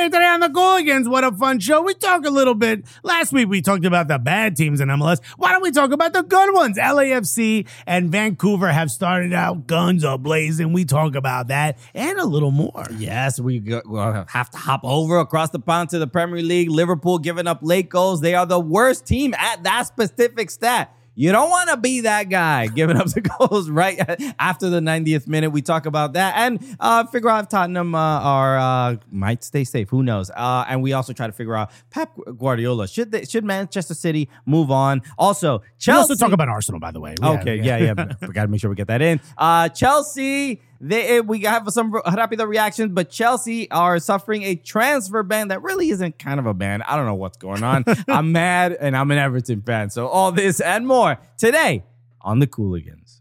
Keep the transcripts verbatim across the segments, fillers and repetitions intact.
Hey, today on the Gooligans, what a fun show. We talk a little bit. Last week, we talked about the bad teams in M L S. Why don't we talk about the good ones? L A F C and Vancouver have started out guns a-blazing. We talk about that and a little more. Yes, we go, we'll have to hop over across the pond to the Premier League. Liverpool giving up late goals. They are the worst team at that specific stat. You don't want to be that guy giving up the goals right after the ninetieth minute. We talk about that and uh, figure out if Tottenham uh, are uh, might stay safe. Who knows? Uh, and we also try to figure out Pep Guardiola. Should they, should Manchester City move on? Also, Chelsea. We also talk about Arsenal, by the way. We okay, have, yeah, yeah. yeah. We got to make sure we get that in. Uh, Chelsea. They, we have some rápido reactions, but Chelsea are suffering a transfer ban that really isn't kind of a ban. I don't know what's going on. I'm mad, and I'm an Everton fan. So all this and more today on the Cooligans.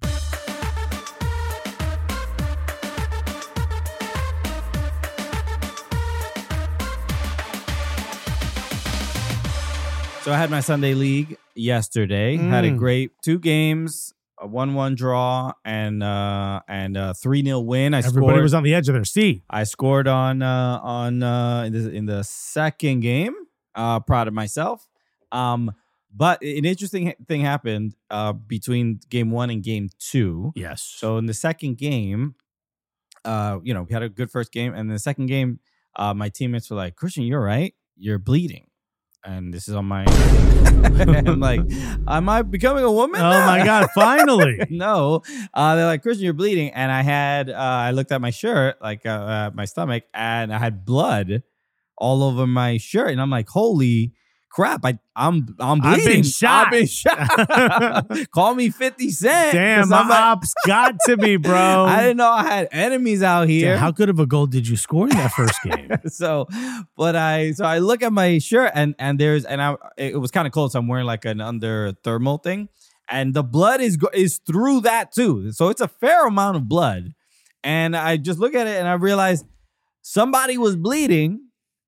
So I had my Sunday league yesterday. Mm. Had a great two games. A one one draw and uh, and a three nil win. I Everybody scored, was on the edge of their seat. I scored on uh, on uh, in, the, in the second game. Uh, proud of myself. Um, but an interesting thing happened uh, between game one and game two. Yes. So in the second game, uh, you know, we had a good first game, and in the second game, uh, my teammates were like, "Christian, you're right. You're bleeding." And this is on my, I'm like, am I becoming a woman? Oh now? my God, finally. No. Uh, they're like, Christian, you're bleeding. And I had, uh, I looked at my shirt, like uh, uh, my stomach, and I had blood all over my shirt. And I'm like, holy crap, I, I'm I'm bleeding. I've been shot. I've been shot. Call me fifty Cent. Damn, my like, ops got to me, bro. I didn't know I had enemies out here. Damn, how good of a goal did you score in that first game? so, but I so I look at my shirt and and there's and I it was kind of cold, so I'm wearing like an under thermal thing, and the blood is is through that too. So it's a fair amount of blood, and I just look at it and I realize somebody was bleeding.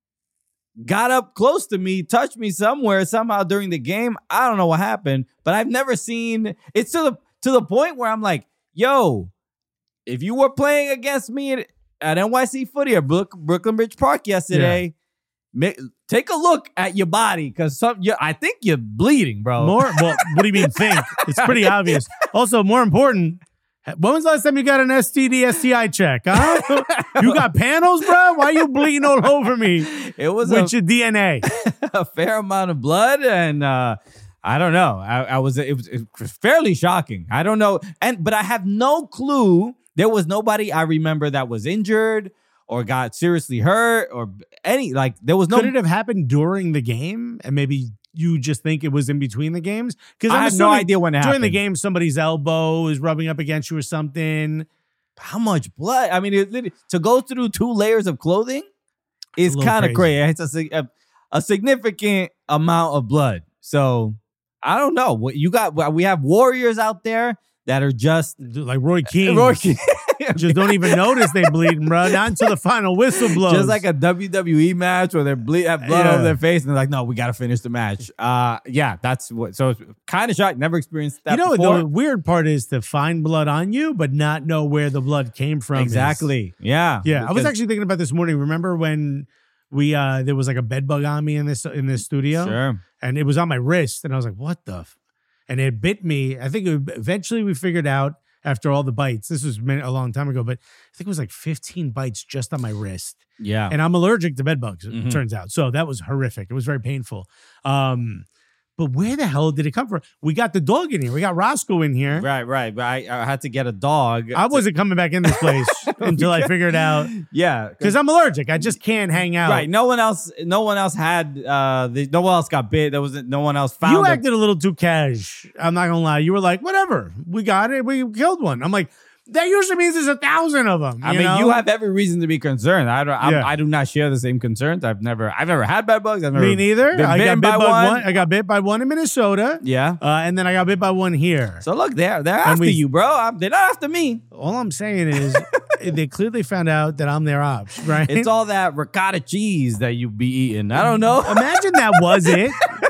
Got up close to me, touched me somewhere, somehow during the game. I don't know what happened, but I've never seen it's to the to the point where I'm like, yo, if you were playing against me at, at N Y C Footy or Brook, Brooklyn Bridge Park yesterday, yeah. ma- take a look at your body because some you, I think you're bleeding, bro. More well, what do you mean think? It's pretty obvious. Also, more important, when was the last time you got an S T D, S T I check? Huh? You got panels, bro? Why are you bleeding all over me? It was with a, your D N A. A fair amount of blood, and uh, I don't know. I, I was it, was it was fairly shocking. I don't know, and but I have no clue. There was nobody I remember that was injured or got seriously hurt or any like. There was no. Could it have happened during the game, and maybe you just think it was in between the games? Because I have no idea when it during happened. the game, somebody's elbow is rubbing up against you or something. How much blood? I mean, it, to go through two layers of clothing is kind of crazy. It's a, a a significant amount of blood. So I don't know what you got. We have warriors out there that are just like Roy Keane. Roy Keane. Just don't even notice they bleeding, bro. Not until the final whistle blows. Just like a W W E match where they bleed, have blood yeah. over their face, and they're like, "No, we got to finish the match." Uh, yeah, that's what. So it's kind of shocked. Never experienced that. You know, before. the weird part is to find blood on you, but not know where the blood came from. Exactly. Is, yeah. Yeah. Because, I was actually thinking about this morning. Remember when we uh there was like a bed bug on me in this in this studio? Sure. And it was on my wrist, and I was like, "What the?" F-? And it bit me. I think it, eventually we figured out. After all the bites, this was a long time ago, but I think it was like fifteen bites just on my wrist. Yeah. And I'm allergic to bed bugs, it Mm-hmm. turns out. So that was horrific. It was very painful. Um, but where the hell did it come from? We got the dog in here. We got Roscoe in here. Right, right. But I, I had to get a dog. I wasn't coming back in this place until I figured out. Yeah. Because I'm allergic. I just can't hang out. Right. No one else, no one else had, uh, the, no one else got bit. There was no one else found You it. acted a little too cash. I'm not going to lie. You were like, whatever. We got it. We killed one. I'm like, that usually means there's a thousand of them. I you mean, know? you have every reason to be concerned. I don't. I'm, Yeah. I do not share the same concerns. I've never. I've never had bed bugs. I've never. Me neither. Been I got bitten bit by by one. one. I got bit by one in Minnesota. Yeah. Uh, and then I got bit by one here. So look, they're they're after we- you, bro. I'm, they're not after me. All I'm saying is they clearly found out that I'm their ops, right? It's all that ricotta cheese that you be eating. I don't know. Imagine that was it.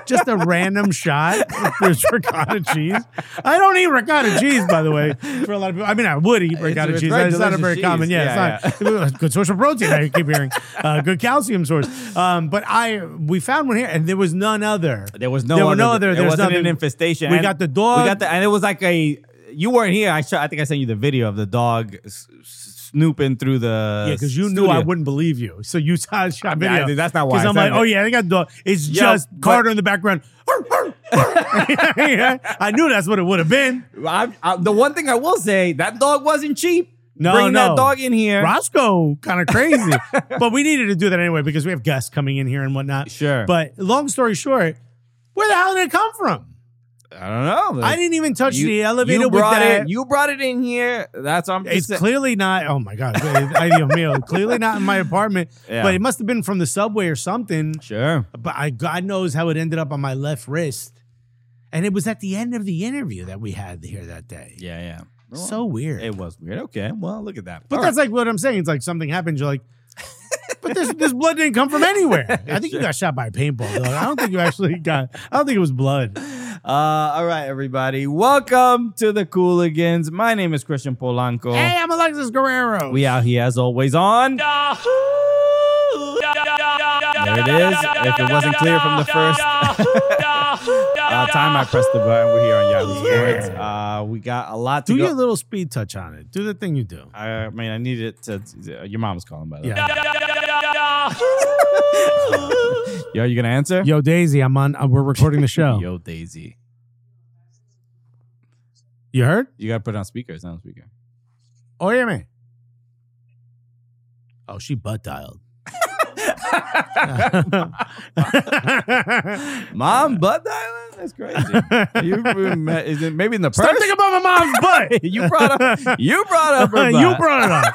just a random shot. If there's ricotta cheese. I don't eat ricotta cheese, by the way. For a lot of people, I mean, I would eat ricotta it's cheese. very It's not a very delicious common. cheese. Yeah, Yeah, it's not good source of protein. I keep hearing uh, good calcium source. Um, but I we found one here, and there was none other. There was no There were other, no other- There there was wasn't nothing. an infestation. We And got the dog. We got the, and it was like a. You weren't here. I sh- I think I sent you the video of the dog s- s- snooping through the. Yeah, because you knew studio. I wouldn't believe you, so you saw shot Yeah, video. that's not why Because I I'm said like, oh it. yeah, they got dog. It's Yeah, just but- Carter in the background. Yeah, I knew that's what it would have been. I, I, the one thing I will say, that dog wasn't cheap. No, Bringing no. that dog in here. Roscoe, kind of crazy. But we needed to do that anyway because we have guests coming in here and whatnot. Sure. But long story short, where the hell did it come from? I don't know. I didn't even touch the elevator you with brought that. It, you brought it in here. That's what I'm just It's saying. clearly not. Oh my god, ay, Dios mío, clearly not in my apartment. Yeah. But it must have been from the subway or something. Sure. But I, God knows how it ended up on my left wrist, and it was at the end of the interview that we had here that day. Yeah, yeah. So weird. It was weird. Okay, well, look at that. But All that's right. like what I'm saying. It's like something happened. You're like, but this this blood didn't come from anywhere. I think you got shot by a paintball. Though. I don't think you actually got. I don't think it was blood. Uh, all right, everybody. Welcome to the Cooligans. My name is Christian Polanco. Hey, I'm Alexis Guerrero. We out here as always on. There it is. If it wasn't clear from the first uh, time I pressed the button, we're here on Yahoo Yeah. Sports. Uh, we got a lot to do go. your little speed touch on it. Do the thing you do. I mean, I needed it to. Uh, your mom was calling, by the way. Yeah. Yo, you gonna answer? Yo, Daisy, I'm on. Uh, we're recording the show. Yo, Daisy. You heard? You gotta put it on speaker. It's not on speaker. Oh yeah, man. Oh, she butt dialed. Mom, butt dialing? That's crazy. You, is it maybe in the purse? Stop thinking about my mom's butt. you brought up. You brought up. Her You butt. brought it up.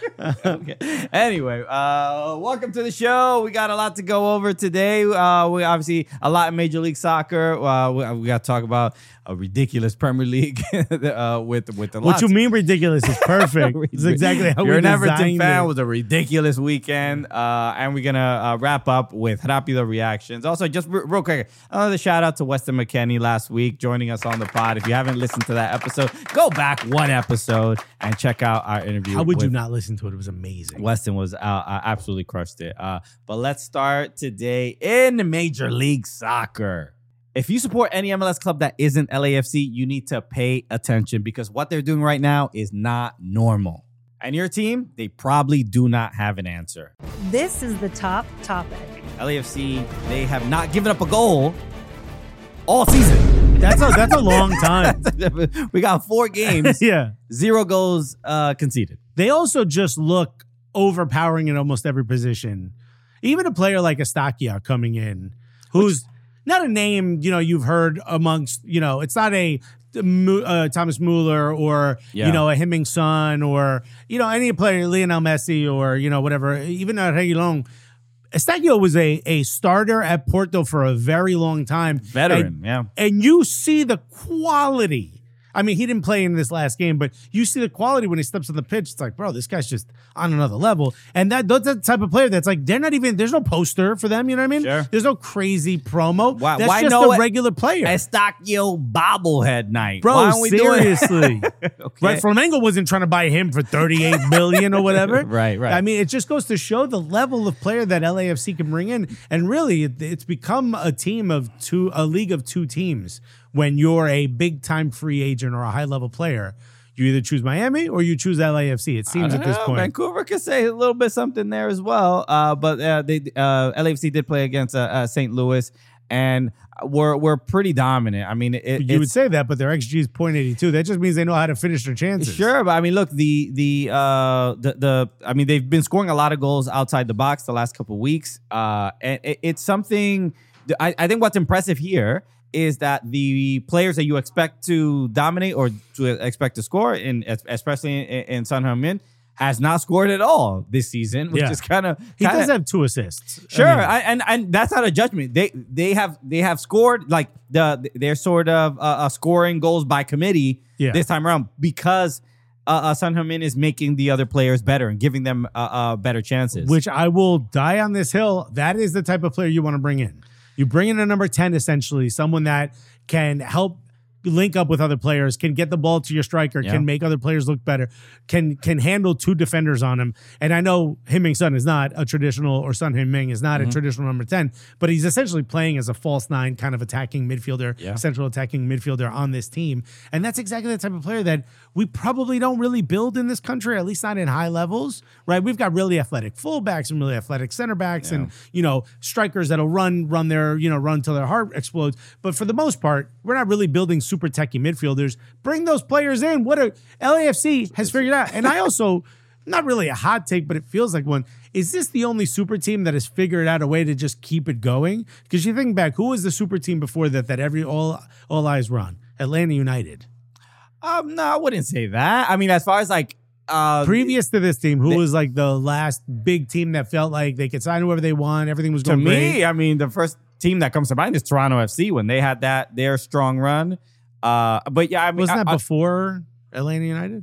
Okay. Anyway, uh, welcome to the show. We got a lot to go over today. Uh, we obviously a lot in Major League Soccer. Uh, we, we got to talk about a ridiculous Premier League uh, with with the What lots. you mean ridiculous is perfect. It's exactly how You're we an Everton designed fan. it. It was a ridiculous weekend, uh, and we're gonna uh, wrap up with Rápido reactions. Also, just r- real quick, another shout out to Weston McKennie last week joining us on the pod. If you haven't listened to that episode, go back one episode and check out our interview. How would with you not listen to it? It was amazing. Weston was uh, uh, absolutely crushed it. Uh, but let's start today in Major League Soccer. If you support any M L S club that isn't L A F C, you need to pay attention because what they're doing right now is not normal. And your team, they probably do not have an answer. This is the top topic. L A F C, they have not given up a goal all season. That's a that's a long time. We got four games, Yeah. zero goals uh, conceded. They also just look overpowering in almost every position. Even a player like Estakia coming in, who's not a name, you know, you've heard amongst, you know, it's not a uh, Thomas Mueller or, Yeah. you know, a Hemming Son or, you know, any player, Lionel Messi or, you know, whatever, even a Reguilon. Estacio was a, a starter at Porto for a very long time. Veteran, And- yeah. And you see the quality. I mean, he didn't play in this last game, but you see the quality when he steps on the pitch. It's like, bro, this guy's just on another level. And that that's the type of player that's like, they're not even, there's no poster for them, you know what I mean? Sure. There's no crazy promo. Why- that's why just no- a regular player. Estacio bobblehead night. Bro, Why aren't we doing it? seriously. Okay. Right? Flamengo wasn't trying to buy him for thirty-eight million or whatever. Right, right. I mean, it just goes to show the level of player that L A F C can bring in. And really, it, it's become a team of two, a league of two teams. When you're a big time free agent or a high level player, you either choose Miami or you choose L A F C. It seems I at don't this know. point. Vancouver could say a little bit something there as well. Uh, but uh, they uh, L A F C did play against uh, uh, Saint Louis, and we're we're pretty dominant. I mean, it, You would it's say that, but their X G is point eight two. That just means they know how to finish their chances. sure. But I mean, look, the the uh, the the I mean, they've been scoring a lot of goals outside the box the last couple of weeks, uh, and it, it's something. I, I think what's impressive here is that the players that you expect to dominate or to expect to score, in especially in, in Son Heung-min, has not scored at all this season, which Yeah. is kind of He does have two assists. sure, I mean, I, and and that's not a judgment. They they have they have scored like the they're sort of uh, uh, scoring goals by committee Yeah. this time around because uh, uh, Son Heung-min is making the other players better and giving them uh, uh, better chances. which I will die on this hill. That is the type of player you want to bring in. You bring in a number ten, essentially, someone that can help link up with other players, can get the ball to your striker, Yeah. can make other players look better, can can handle two defenders on him. And I know Heung-min Son is not a traditional, or Son Heung-min is not Mm-hmm. a traditional number ten, but he's essentially playing as a false nine kind of attacking midfielder, Yeah. central attacking midfielder on this team. And that's exactly the type of player that we probably don't really build in this country, at least not in high levels, right? We've got really athletic fullbacks and really athletic center backs and, you know, strikers that'll run, run their, you know, run till their heart explodes. But for the most part, we're not really building super techie midfielders. Bring those players in. What a L A F C has figured out. And I also, not really a hot take, but it feels like one. Is this the only super team that has figured out a way to just keep it going? Because you think back, who was the super team before that that every all all eyes were on? Atlanta United. Um, no, I wouldn't say that. I mean, as far as like uh, Previous to this team, who they- was like the last big team that felt like they could sign whoever they want, everything was to going me, great? I mean, the first team that comes to mind is Toronto F C when they had that their strong run. Uh, but yeah, I mean, Wasn't I- that I- before Atlanta United?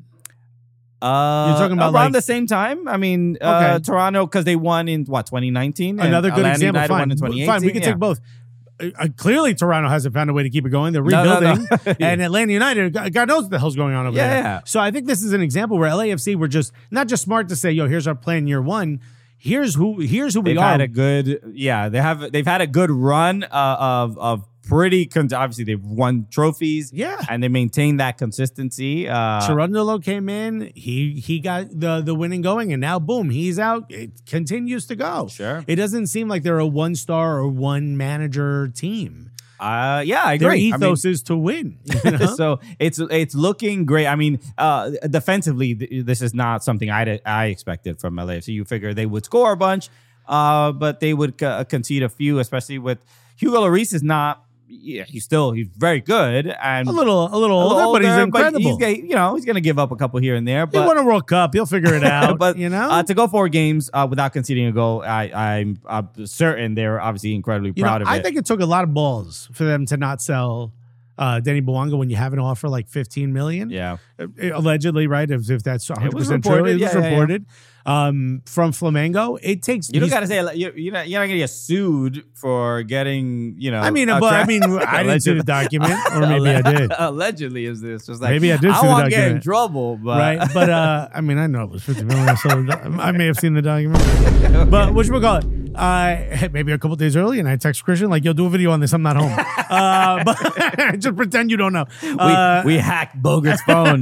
Uh, You're talking about, around like- the same time. I mean, uh, Okay. Toronto because they won in what twenty nineteen. and Another good Atlanta example. United Fine. won in twenty eighteen. Fine, we can yeah. take both. Uh, uh, clearly, Toronto hasn't found a way to keep it going. They're No, no, no. rebuilding, and Atlanta United, God God knows what the hell's going on over Yeah, there. yeah. So I think this is an example where L A F C were just not just smart to say, "Yo, here's our plan year one. Here's who. Here's who we They've are." had a good, yeah. They have they've had a good run uh, of of pretty. Con- obviously, they've won trophies. Yeah. and they maintain that consistency. Uh, Cherundolo came in. He he got the the winning going, and now boom, he's out. It continues to go. Sure. It doesn't seem like they're a one star or one manager team. uh, yeah, I Their agree. I mean, ethos is to win. you know? so it's it's looking great. I mean, uh, defensively, th- this is not something I I expected from L A F C. You figure they would score a bunch, uh, but they would uh, concede a few, especially with Hugo Lloris is not. Yeah, he's still he's very good and a little a little a older, little but he's older, incredible. he's gonna, you know, he's gonna give up a couple here and there. he But won a World Cup. He'll figure it out. but you know, uh, to go four games uh, without conceding a goal, I, I'm, I'm certain they're obviously incredibly You proud know, of I it. think it took a lot of balls for them to not sell uh, Denny Bouanga when you have an offer like fifteen million. yeah, Uh, allegedly, right? If, if that's one hundred was percent true, reported. it was Yeah, yeah, yeah. reported um, from Flamengo. It takes. you don't these- gotta say you're, you're not you're not gonna get sued for getting you know. I mean, a but tra- I mean, I didn't see the document, or maybe I did. Allegedly, is this just like Maybe I did I see the won't get in document. trouble, but Right, but uh, I mean, I know it was fifty million, so I may have seen the document. But what should we call it? Uh, maybe a couple days early, and I text Christian like, "Yo, do a video on this. I'm not home." uh, but just pretend you don't know. Uh, we we hacked Bogart's phone.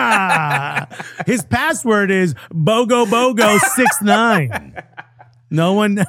his password is Bogo Bogo six nine. No one,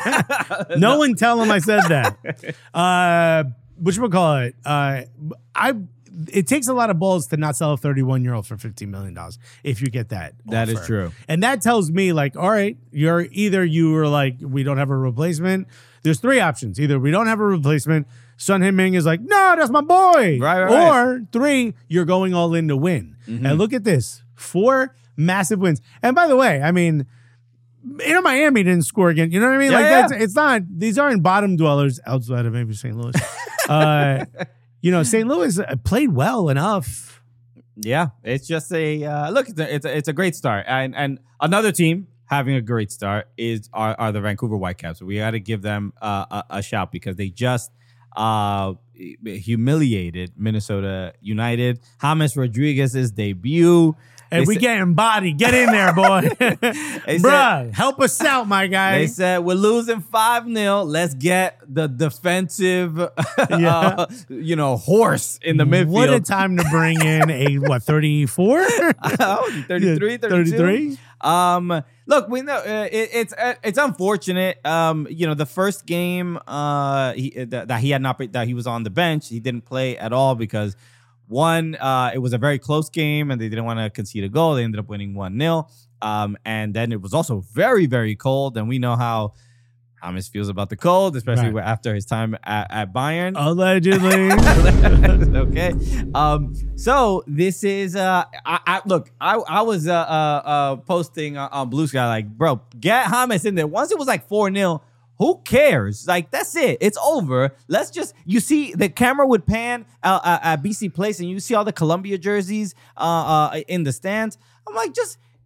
no one tell him I said that. Uh, what should we call it? Uh, I. It takes a lot of balls to not sell a thirty-one year old for fifteen million dollars if you get that. That is offer. true. And that tells me, like, all right, you're either you were like, we don't have a replacement. There's three options. Either we don't have a replacement. Son Heung-min is like, no, that's my boy. Right, right, right. Or three, you're going all in to win. And look at this. Four massive wins. And by the way, I mean, Inter Miami didn't score again. You know what I mean? Yeah, like yeah. that's it's not, these aren't bottom dwellers outside of maybe Saint Louis. uh, you know, Saint Louis played well enough. Yeah, it's just a uh, look. It's a, it's a it's a great start, and and another team having a great start is are, are the Vancouver Whitecaps. We got to give them uh, a, a shout because they just uh, humiliated Minnesota United. James Rodriguez's debut. And They we said- getting body. Get in there, boy. said- Bruh, help us out, my guy. They said we're losing five nil. Let's get the defensive, Yeah. uh, you know, horse in the midfield. What a time to bring in a, what, thirty-four? Oh, thirty-three, thirty-two. thirty-three? Um, look, we know uh, it, it's uh, it's unfortunate. Um, you know, the first game, uh, he, that, that he had not that he was on the bench. He didn't play at all because one, uh, it was a very close game and they didn't want to concede a goal. They ended up winning one nil. Um, and then it was also very very cold, and we know how James feels about the cold, especially Right. after his time at, at Bayern. Allegedly. Okay. Um, so this is uh I, I look, I I was uh uh, uh posting on, on Blue Sky like, bro, get James in there. Once it was like four nil, who cares? Like, that's it. It's over. Let's just, you see, the camera would pan uh, uh, at B C Place and you see all the Columbia jerseys uh, uh in the stands. I'm like, just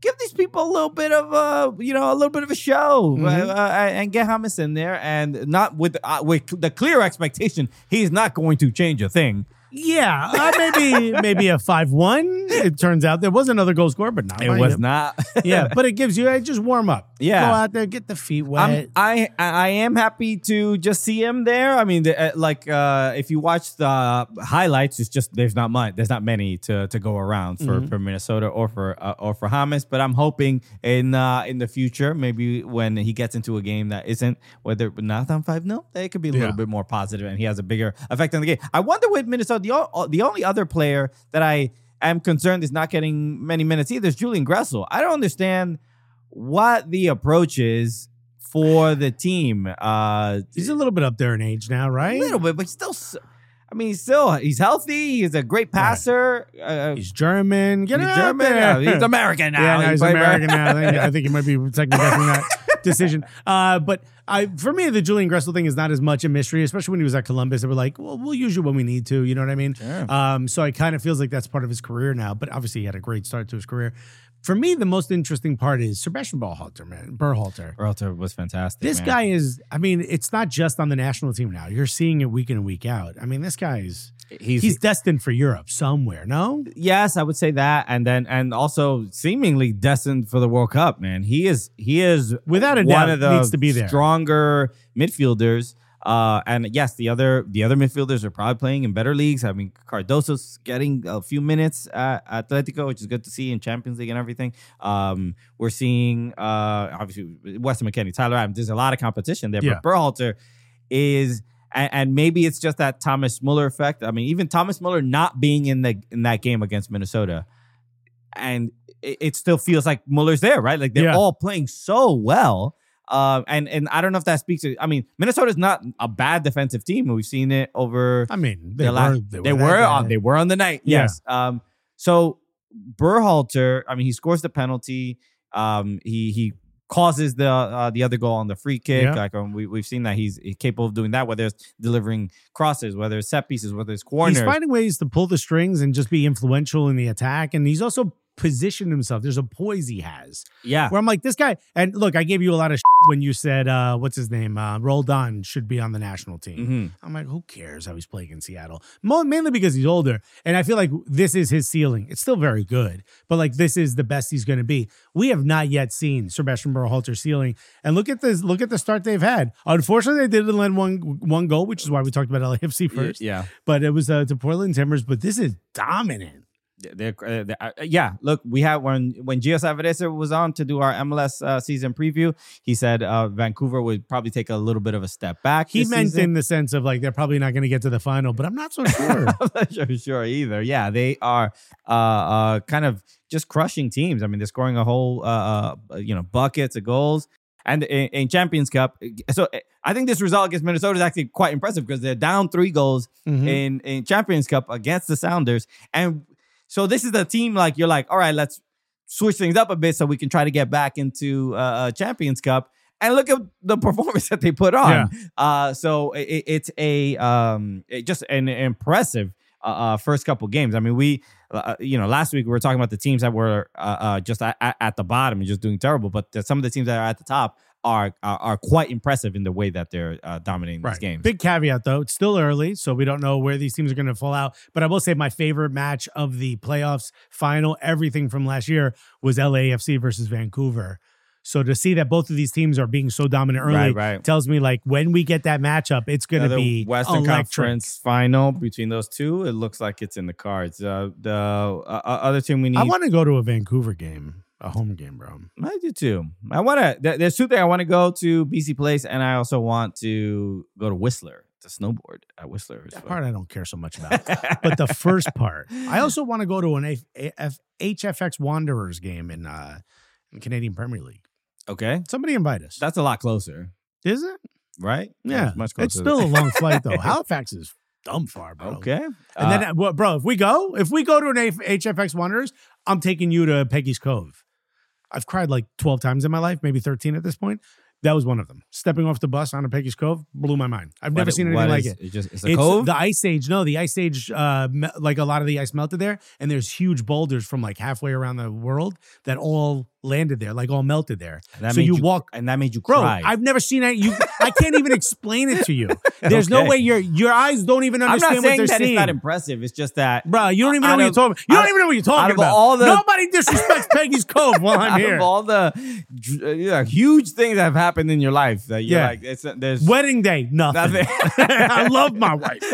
give these people a little bit of a, you know, a little bit of a show Mm-hmm. uh, uh, and get James in there, and not with uh, with the clear expectation he's not going to change a thing. Yeah, uh, maybe maybe a five one. It turns out there was another goal scored, but not It by was him. not. Yeah, but it gives you uh, just warm up. Yeah. Go out there, get the feet wet. I'm, I I am happy to just see him there. I mean, the, uh, like uh, if you watch the highlights, it's just there's not much, there's not many to, to go around for, Mm-hmm. for Minnesota or for uh, or for James. But I'm hoping in uh, in the future, maybe when he gets into a game that isn't whether not on five nil, it could be a Yeah. little bit more positive, and he has a bigger effect on the game. I wonder with Minnesota, the o- the only other player that I am concerned is not getting many minutes either is Julian Gressel. I don't understand what the approach is for the team. Uh, He's a little bit up there in age now, right? a little bit, but still, s- I mean, he's still he's healthy. He's a great passer. Uh, He's German. Get he's him out German. there. now. He's American now. Yeah, no, He he's played- American now. I think, I think he might be second guessing that decision. Uh, but I, for me, the Julian Gressel thing is not as much a mystery, especially when he was at Columbus. They were like, well, we'll use you when we need to. You know what I mean? Sure. Um, so it kind of feels like that's part of his career now. But obviously, he had a great start to his career. For me, the most interesting part is Sebastian Berhalter, man. Berhalter. Berhalter was fantastic. This man. guy is, I mean, it's not just on the national team now. You're seeing it week in and week out. I mean, this guy is, he's, he's destined for Europe somewhere, no? yes, I would say that, and then and also seemingly destined for the World Cup. Man, he is he is Without a one doubt, of the needs to be there. stronger midfielders. Uh, and yes, the other the other midfielders are probably playing in better leagues. I mean, Cardoso's getting a few minutes at Atletico, which is good to see in Champions League and everything. Um, we're seeing uh, obviously Weston McKennie, Tyler Adams. There's a lot of competition there, Yeah. but Berhalter is, and, and maybe it's just that Thomas Muller effect. I mean, even Thomas Muller not being in the in that game against Minnesota, and it, it still feels like Muller's there, right? Like they're Yeah. all playing so well. Uh, and and I don't know if that speaks to. I mean, Minnesota's not a bad defensive team. We've seen it over. I mean, they the were, la- they were, they that were guy. on they were on the night. Yeah. Yes. Um. So Berhalter, I mean, he scores the penalty. Um. He he causes the uh, the other goal on the free kick. Yeah. Like um, we we've seen that he's capable of doing that. Whether it's delivering crosses, whether it's set pieces, whether it's corners. He's finding ways to pull the strings and just be influential in the attack. And he's also positioned himself. There's a poise he has yeah. where I'm like, this guy. And look, I gave you a lot of shit when you said, uh, what's his name? Uh, Roldan should be on the national team. hmm I'm like, who cares how he's playing in Seattle? Mo- mainly because he's older. And I feel like this is his ceiling. It's still very good, but like this is the best he's going to be. We have not yet seen Sebastian Berhalter's ceiling. And look at this, look at the start they've had. Unfortunately, they didn't let one one goal, which is why we talked about L A F C first. Yeah. But it was uh, to Portland Timbers, but this is dominant. They're, uh, they're- uh, yeah, look, we had when when Gio Savarese was on to do our M L S uh, season preview. He said uh, Vancouver would probably take a little bit of a step back. He this meant season. in the sense of like they're probably not going to get to the final, but I'm not so sure. I'm not sure, sure either. Yeah, they are uh, uh, kind of just crushing teams. I mean, they're scoring a whole, uh, uh, you know, buckets of goals. And in, in Champions Cup, so I think this result against Minnesota is actually quite impressive because they're down three goals Mhm. in, in Champions Cup against the Sounders. And so this is the team like, you're like, all right, let's switch things up a bit so we can try to get back into uh, Champions Cup. And look at the performance that they put on. Yeah. Uh, so it, it's a um, it just an impressive uh, uh, first couple games. I mean, we, uh, you know, last week we were talking about the teams that were uh, uh, just at, at the bottom and just doing terrible. But the, some of the teams that are at the top are are, are quite impressive in the way that they're uh, dominating these games. Big caveat though, it's still early, so we don't know where these teams are going to fall out. But I will say my favorite match of the playoffs final, everything from last year, was L A F C versus Vancouver. So to see that both of these teams are being so dominant early Right, right. tells me like when we get that matchup, it's going to Another be Western electric. Conference final between those two. It looks like it's in the cards. Uh, the uh, other team we need. I want to go to a Vancouver game, a home game, bro. I do too. I want to. Th- there's two things. I want to go to B C Place, and I also want to go to Whistler to snowboard at Whistler. as That well. part I don't care so much about. But the first part, I also want to go to an A- A- F- H F X Wanderers game in uh, in Canadian Premier League. Okay, Somebody invite us. that's a lot closer, Is it? right? Yeah, It's much closer. it's still a long flight though. Halifax is dumb far, bro. okay. And Uh, then, uh, well, bro, if we go, if we go to an A- H F X Wanderers, I'm taking you to Peggy's Cove. I've cried like twelve times in my life, maybe thirteen at this point. That was one of them. Stepping off the bus onto Peggy's Cove blew my mind. I've what never it- seen what anything like is- it. It's just it's a It's cove. the ice age. No, the ice age, uh, me- like a lot of the ice melted there, and there's huge boulders from like halfway around the world that all landed there, like all melted there. That so made you walk. and that made you Bro, cry. I've never seen that. You, I can't even explain it to you. There's no Okay. way your your eyes don't even I'm understand not what saying they're that seeing. it's not impressive. It's just that, Bro, you don't even know out what you're of- talking about. You don't out- even know what you're out talking of about. all the- Nobody disrespects Peggy's Cove while I'm out here. of all the dr- uh, yeah, huge things that have happened in your life, that you're Yeah. like, it's there's Wedding day, nothing. nothing. I love my wife.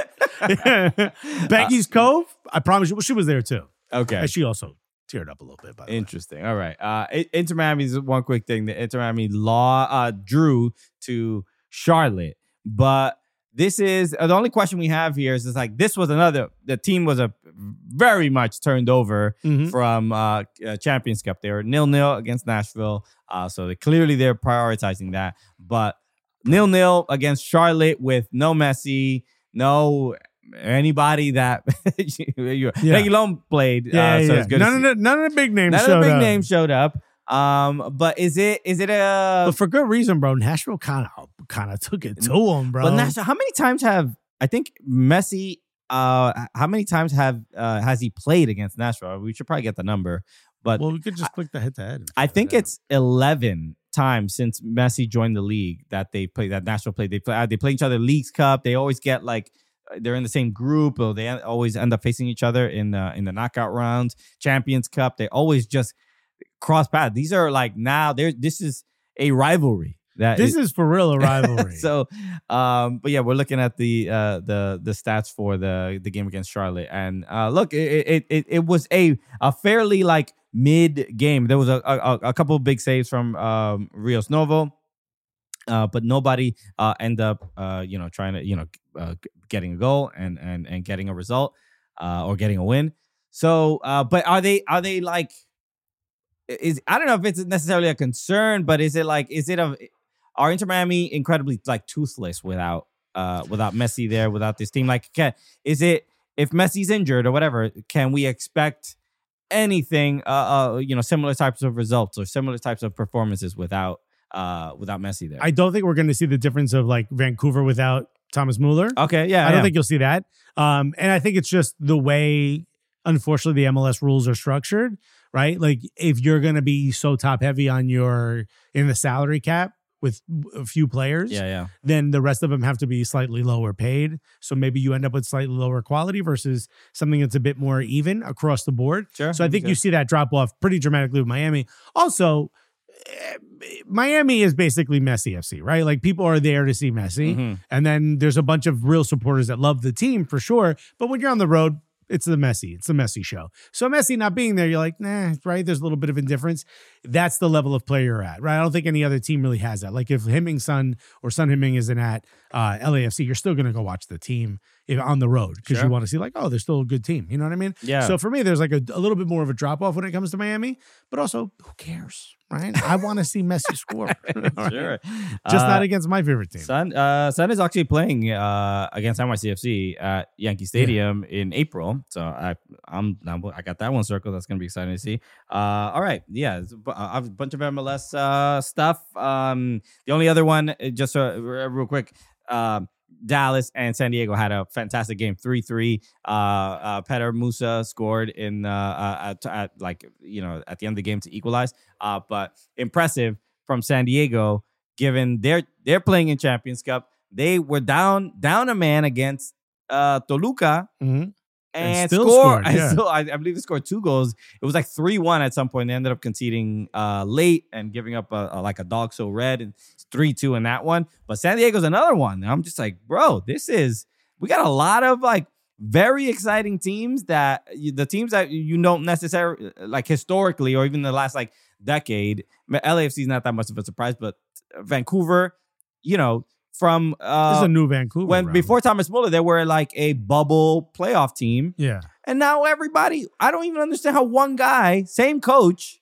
Peggy's Cove, I promise you. Well, she was there too. Okay. And she also teared up a little bit. By the way. Interesting. All right. Uh, I- Inter Miami is one quick thing. The Inter Miami law uh, drew to Charlotte, but this is uh, the only question we have here is just like this was another. The team was a very much turned over Mhm. from uh, uh, Champions Cup. They were nil nil against Nashville, uh, so they clearly they're prioritizing that. But nil nil against Charlotte with no Messi, no anybody that you, Yeah. Peggy Lone played. Yeah, uh, yeah, so yeah. it's good. None to of see. the none of the big names None showed of the big up. names showed up. Um, but is it is it a But for good reason, bro. Nashville kind of kind of took it to him, bro. but Nashville? How many times have I think Messi? Uh, how many times have uh, has he played against Nashville? We should probably get the number, but well, we could just click the head to head. I think it's eleven times since Messi joined the league that they play that Nashville played. They play uh, they play each other Leagues Cup. They always get like they're in the same group, or they always end up facing each other in the in the knockout rounds. Champions Cup. They always just cross paths. These are like now. There, this is a rivalry. That This is for real a rivalry. so, um, but yeah, we're looking at the uh, the the stats for the the game against Charlotte, and uh, look, it it it, it was a a fairly like mid game. There was a a, a couple of big saves from um, Rios Novo, uh, but nobody uh, end up uh, you know trying to you know uh, getting a goal and and and getting a result uh, or getting a win. So, uh, but are they are they like? Is I don't know if it's necessarily a concern, but is it like is it a are Inter Miami incredibly like toothless without uh without Messi there, without this team? Like, can, is it if Messi's injured or whatever, can we expect anything uh, uh you know similar types of results or similar types of performances without uh without Messi there? I don't think we're going to see the difference of like Vancouver without Thomas Mueller. okay, yeah, I don't yeah. think you'll see that. Um, and I think it's just the way, unfortunately, the M L S rules are structured, right? Like if you're going to be so top heavy on your in the salary cap with a few players, yeah, yeah. then the rest of them have to be slightly lower paid. So maybe you end up with slightly lower quality versus something that's a bit more even across the board. Sure. So I think sure. you see that drop off pretty dramatically with Miami. Also, eh, Miami is basically Messi F C, right? Like people are there to see Messi. Mhm. And then there's a bunch of real supporters that love the team for sure. But when you're on the road, it's the Messi. It's the Messi show. So Messi not being there, you're like, nah, right? There's a little bit of indifference. That's the level of player you're at, right? I don't think any other team really has that. Like if Heung-min Son or Son Heung-min isn't at uh, L A F C, you're still going to go watch the team if, on the road because Sure. you want to see like, oh, they're still a good team. You know what I mean? Yeah. So for me, there's like a, a little bit more of a drop off when it comes to Miami, but also who cares, right? I want to see Messi score. All right? Sure. Just Uh, not against my favorite team. Sun, uh, Sun is actually playing uh, against N Y C F C at Yankee Stadium in April. So I, I'm, I'm, I got that one circled. That's gonna be exciting to see. Uh, all right, yeah, it's a bu- I have a bunch of M L S uh, stuff. Um, the only other one, uh, just uh, real quick. Um, Dallas and San Diego had a fantastic game, three three. Uh, uh, Peter Musa scored in uh, uh, at, at like you know at the end of the game to equalize. Uh, but impressive from San Diego, given they're they're playing in Champions Cup. They were down down a man against uh, Toluca Mhm. and, And still scored. scored, and yeah. still- I, I believe they scored two goals. It was like three one at some point. They ended up conceding uh, late and giving up a, a, like a dog so red and three two in that one. But San Diego's another one. And I'm just like, bro, this is we got a lot of like very exciting teams that you- the teams that you don't necessarily like historically or even the last like decade. L A F C is not that much of a surprise, but Vancouver, you know, from uh, This is a new Vancouver. when bro. before Thomas Muller, they were like a bubble playoff team. Yeah. And now everybody, I don't even understand how one guy, same coach,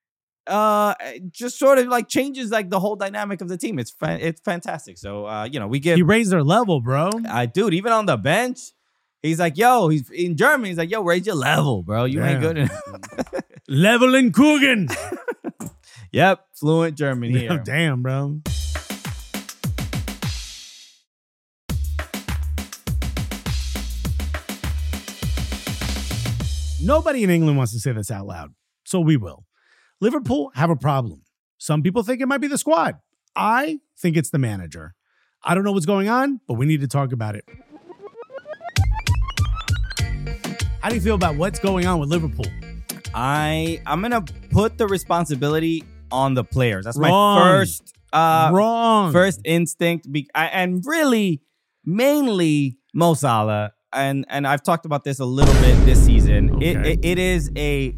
uh, just sort of like changes like the whole dynamic of the team. It's fa- it's fantastic. So uh, you know, we give He raised their level, bro. uh, dude, even on the bench, he's like, yo, he's in Germany, he's like, yo, raise your level, bro. You ain't Damn. good enough. Level in Coogan. Yep, fluent German here. Damn, bro. Nobody in England wants to say this out loud, so we will. Liverpool have a problem. Some people think it might be the squad. I think it's the manager. I don't know what's going on, but we need to talk about it. How do you feel about what's going on with Liverpool? I I'm gonna put the responsibility on the players. That's Wrong. my first uh, Wrong. first instinct, be, I, and really mainly Mo Salah. And and I've talked about this a little bit this season. Okay. It, it it is a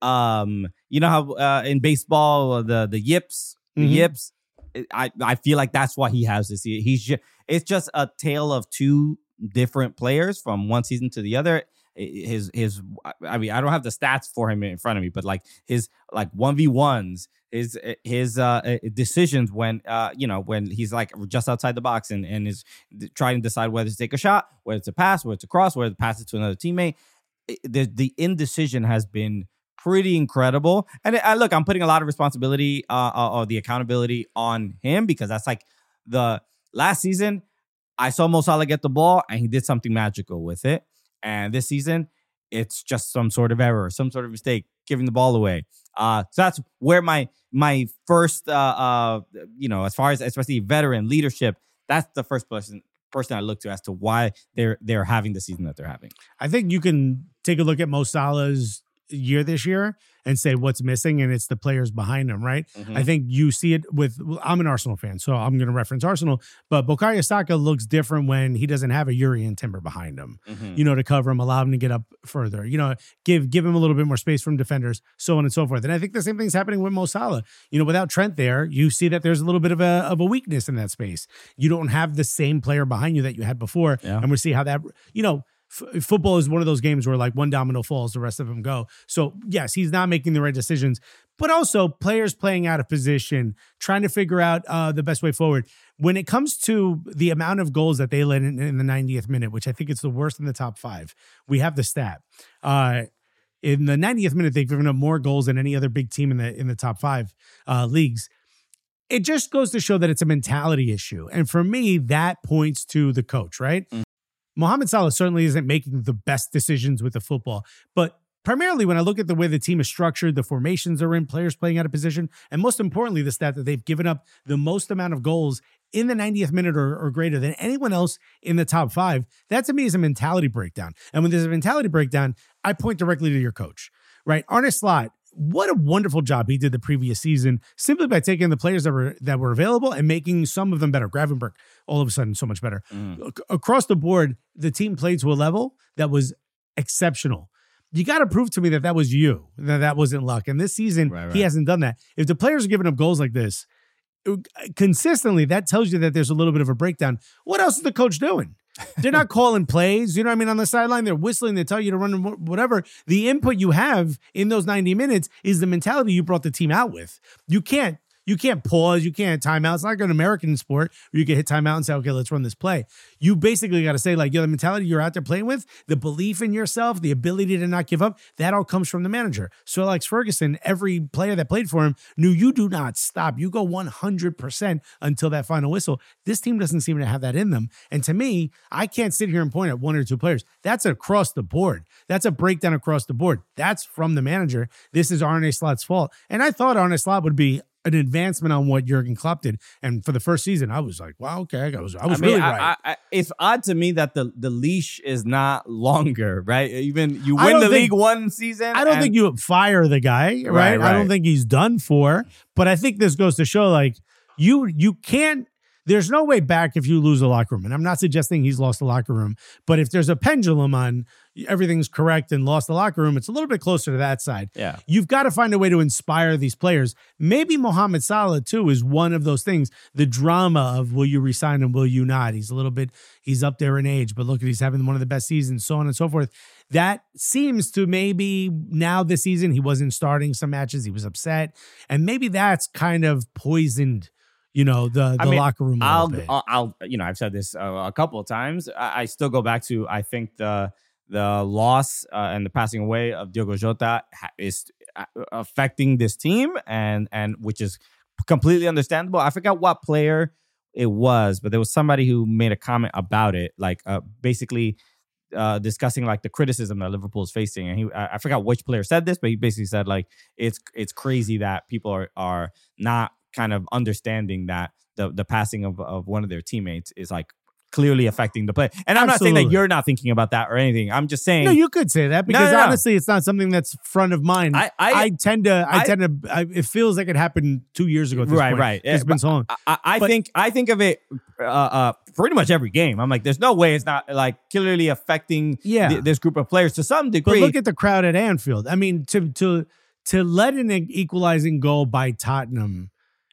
um you know how uh, in baseball the the yips the Mhm. yips. I I feel like that's why he has this. He's just it's just a tale of two different players from one season to the other. His his I mean I don't have the stats for him in front of me, but like his like one v ones, his his uh decisions when uh you know when he's like just outside the box and and is trying to decide whether to take a shot, whether to pass, whether to cross, whether to pass it to another teammate. The the indecision has been pretty incredible. And I look, I'm putting a lot of responsibility uh or the accountability on him because that's like the last season I saw Mo Salah get the ball and he did something magical with it. And this season, it's just some sort of error, some sort of mistake, giving the ball away. Uh, so that's where my my first, uh, uh, you know, as far as especially veteran leadership, that's the first person person I look to as to why they're they're having the season that they're having. I think you can take a look at Mo Salah's year this year and say what's missing, and it's the players behind him, right? Mhm. I think you see it with, well, I'm an Arsenal fan, so I'm going to reference Arsenal, but Bukayo Saka looks different when he doesn't have a Yuri and Timber behind him, Mhm. you know, to cover him, allow him to get up further, you know, give give him a little bit more space from defenders, so on and so forth. And I think the same thing's happening with Mo Salah. You know, without Trent there, you see that there's a little bit of a, of a weakness in that space. You don't have the same player behind you that you had before, Yeah. and we see how that, you know, F- football is one of those games where like one domino falls, the rest of them go. So yes, he's not making the right decisions, but also players playing out of position, trying to figure out uh, the best way forward. When it comes to the amount of goals that they let in, in the ninetieth minute, which I think it's the worst in the top five, we have the stat. Uh, in the ninetieth minute, they've given up more goals than any other big team in the in the top five uh, leagues. It just goes to show that it's a mentality issue. And for me, that points to the coach, right? Mm. Mohamed Salah certainly isn't making the best decisions with the football, but primarily when I look at the way the team is structured, the formations are in, players playing out of position, and most importantly, the stat that they've given up the most amount of goals in the ninetieth minute or, or greater than anyone else in the top five, that to me is a mentality breakdown. And when there's a mentality breakdown, I point directly to your coach, right? Arne Slot, what a wonderful job he did the previous season simply by taking the players that were that were available and making some of them better. Gravenberch, all of a sudden, so much better. Mm. Ac- across the board, the team played to a level that was exceptional. You got to prove to me that that was you, that that wasn't luck. And this season, Right, right. he hasn't done that. If the players are giving up goals like this it- consistently, that tells you that there's a little bit of a breakdown. What else is the coach doing? They're not calling plays. You know what I mean? On the sideline, they're whistling. They tell you to run whatever. The input you have in those ninety minutes is the mentality you brought the team out with. You can't You can't pause. You can't time out. It's not like an American sport where you can hit timeout and say, okay, let's run this play. You basically got to say, like, yo, the mentality you're out there playing with, the belief in yourself, the ability to not give up, that all comes from the manager. So Alex Ferguson, every player that played for him knew you do not stop. You go one hundred percent until that final whistle. This team doesn't seem to have that in them. And to me, I can't sit here and point at one or two players. That's across the board. That's a breakdown across the board. That's from the manager. This is Arne Slot's fault. And I thought Arne Slot would be an advancement on what Jurgen Klopp did. And for the first season, I was like, wow, okay, I was, I was I mean, really I, right. I, I, it's odd to me that the, the leash is not longer, right? Even you I win don't the think- league one season. I don't and- think you fire the guy, right? Right, I don't right. think he's done for, but I think this goes to show like you you can't, there's no way back if you lose a locker room. And I'm not suggesting he's lost the locker room, but if there's a pendulum on everything's correct and lost the locker room, it's a little bit closer to that side. Yeah. You've got to find a way to inspire these players. Maybe Mohamed Salah too is one of those things. The drama of will you resign him, will you not? He's a little bit, he's up there in age, but look at he's having one of the best seasons, so on and so forth. That seems to maybe now this season he wasn't starting some matches, he was upset, and maybe that's kind of poisoned, you know, the the I mean, locker room a I'll, little bit. I'll, I'll, you know, I've said this uh, a couple of times. I, I still go back to, I think the the loss uh, and the passing away of Diogo Jota ha- is uh, affecting this team, and and which is completely understandable. I forgot what player it was, but there was somebody who made a comment about it, like uh, basically uh, discussing like the criticism that Liverpool is facing, and he I, I forgot which player said this, but he basically said like it's it's crazy that people are are not kind of understanding that the the passing of of one of their teammates is like clearly affecting the play. And I'm Absolutely. not saying that you're not thinking about that or anything. I'm just saying. No, you could say that because no, no. honestly, it's not something that's front of mind. I- I- I tend to, I, I- tend to, I, it feels like it happened two years ago. At this Right, point. right. It's Yeah, been so long. I, I I But- think I think of it uh, uh, pretty much every game. I'm like, there's no way it's not like clearly affecting Yeah. th- this group of players to some But degree. look at the crowd at Anfield. I mean, to to to let an equalizing goal by Tottenham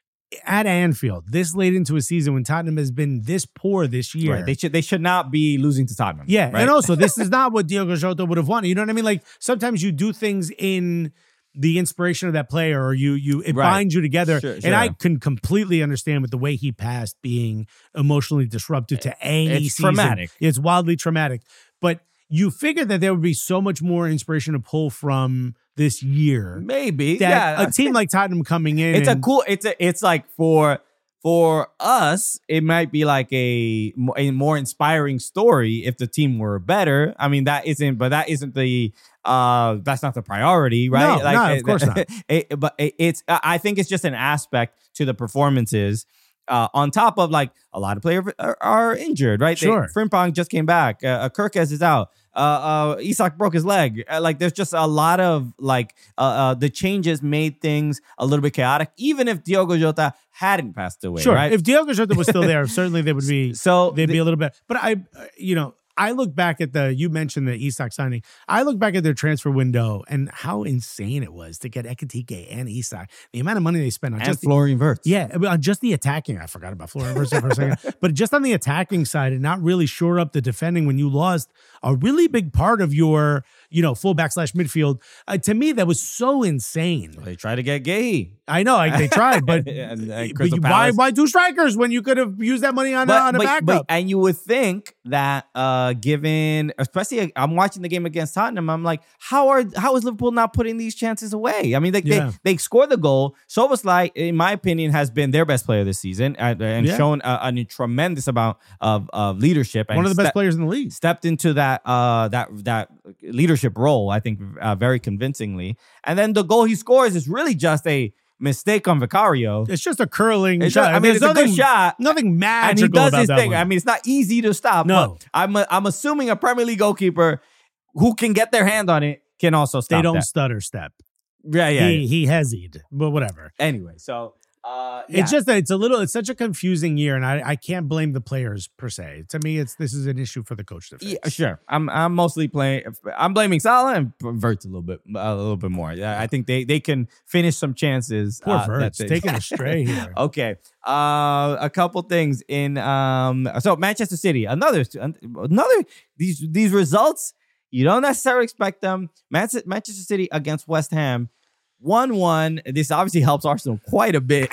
at Anfield this late into a season when Tottenham has been this poor this year. Right. They should they should not be losing to Tottenham. Yeah, right? and also this is not what Diogo Jota would have wanted. You know what I mean? Like sometimes you do things in the inspiration of that player, or you you it Right. binds you together. Sure, And sure. I can completely understand with the way he passed being emotionally disruptive to any It's season. traumatic. It's wildly traumatic. But you figure that there would be so much more inspiration to pull from this year. Maybe. That yeah. a team like Tottenham coming in, It's a and- cool. It's a. It's like for for us, it might be like a a more inspiring story if the team were better. I mean, that isn't. But that isn't the. Uh, that's not the priority, right? No, no, of course not. It, but it, it's. I think it's just an aspect to the performances. Uh, on top of like a lot of players are, are injured, right? Sure. They, Frimpong just came back. Uh, Kirkes is out. Uh, uh, Isak broke his leg. Uh, like, there's just a lot of like uh, uh, the changes made things a little bit chaotic. Even if Diogo Jota hadn't passed away, Sure. right? If Diogo Jota was still there, certainly they would be. so They'd be a little bit. But I, uh, you know, I look back at the. You mentioned the Isak signing. I look back at their transfer window and how insane it was to get Ekitike and Isak. The amount of money they spent on and just the, Florian Wirtz. yeah, on just the attacking. I forgot about Florian Wirtz for a second, but just on the attacking side and not really shore up the defending when you lost a really big part of your, you know, fullback slash midfield. Uh, to me, that was so insane. They tried to get Gay. I know I, they tried, but, And- and but Crystal you- why Palace. why two strikers when you could have used that money on, a, on a backup? and you would think that uh given especially I'm watching the game against Tottenham, I'm like, how are how is Liverpool not putting these chances away? I mean, they Yeah. they, they scored the goal. Szoboszlai, in my opinion, has been their best player this season and, and Yeah. shown a, a tremendous amount of, of leadership. And One of the best ste- players in the league. stepped into that uh that that leadership role, I think, uh, very convincingly. And then the goal he scores is really just a mistake on Vicario. It's just a curling It's shot. just- I mean, There's it's a good nothing- shot. Nothing magical And he does about his that thing. one. I mean, it's not easy to stop. No. But I'm I'm assuming a Premier League goalkeeper who can get their hand on it can also stop they don't that. stutter step. Yeah, yeah. he yeah. he hesied, but whatever. Anyway, so uh, yeah. It's just that it's a little. It's such a confusing year, and I, I can't blame the players per se. To me, it's this is an issue for the coach to fix. Yeah, sure. I'm I'm mostly playing. I'm blaming Salah and Verts a little bit, a little bit more. Yeah, I think they they can finish some chances. Poor uh, that Verts they- taking a stray here. Okay. Uh, a couple things in um. So Manchester City, another another these these results you don't necessarily expect them. Manchester Manchester City against West Ham, one one. This obviously helps Arsenal quite a bit.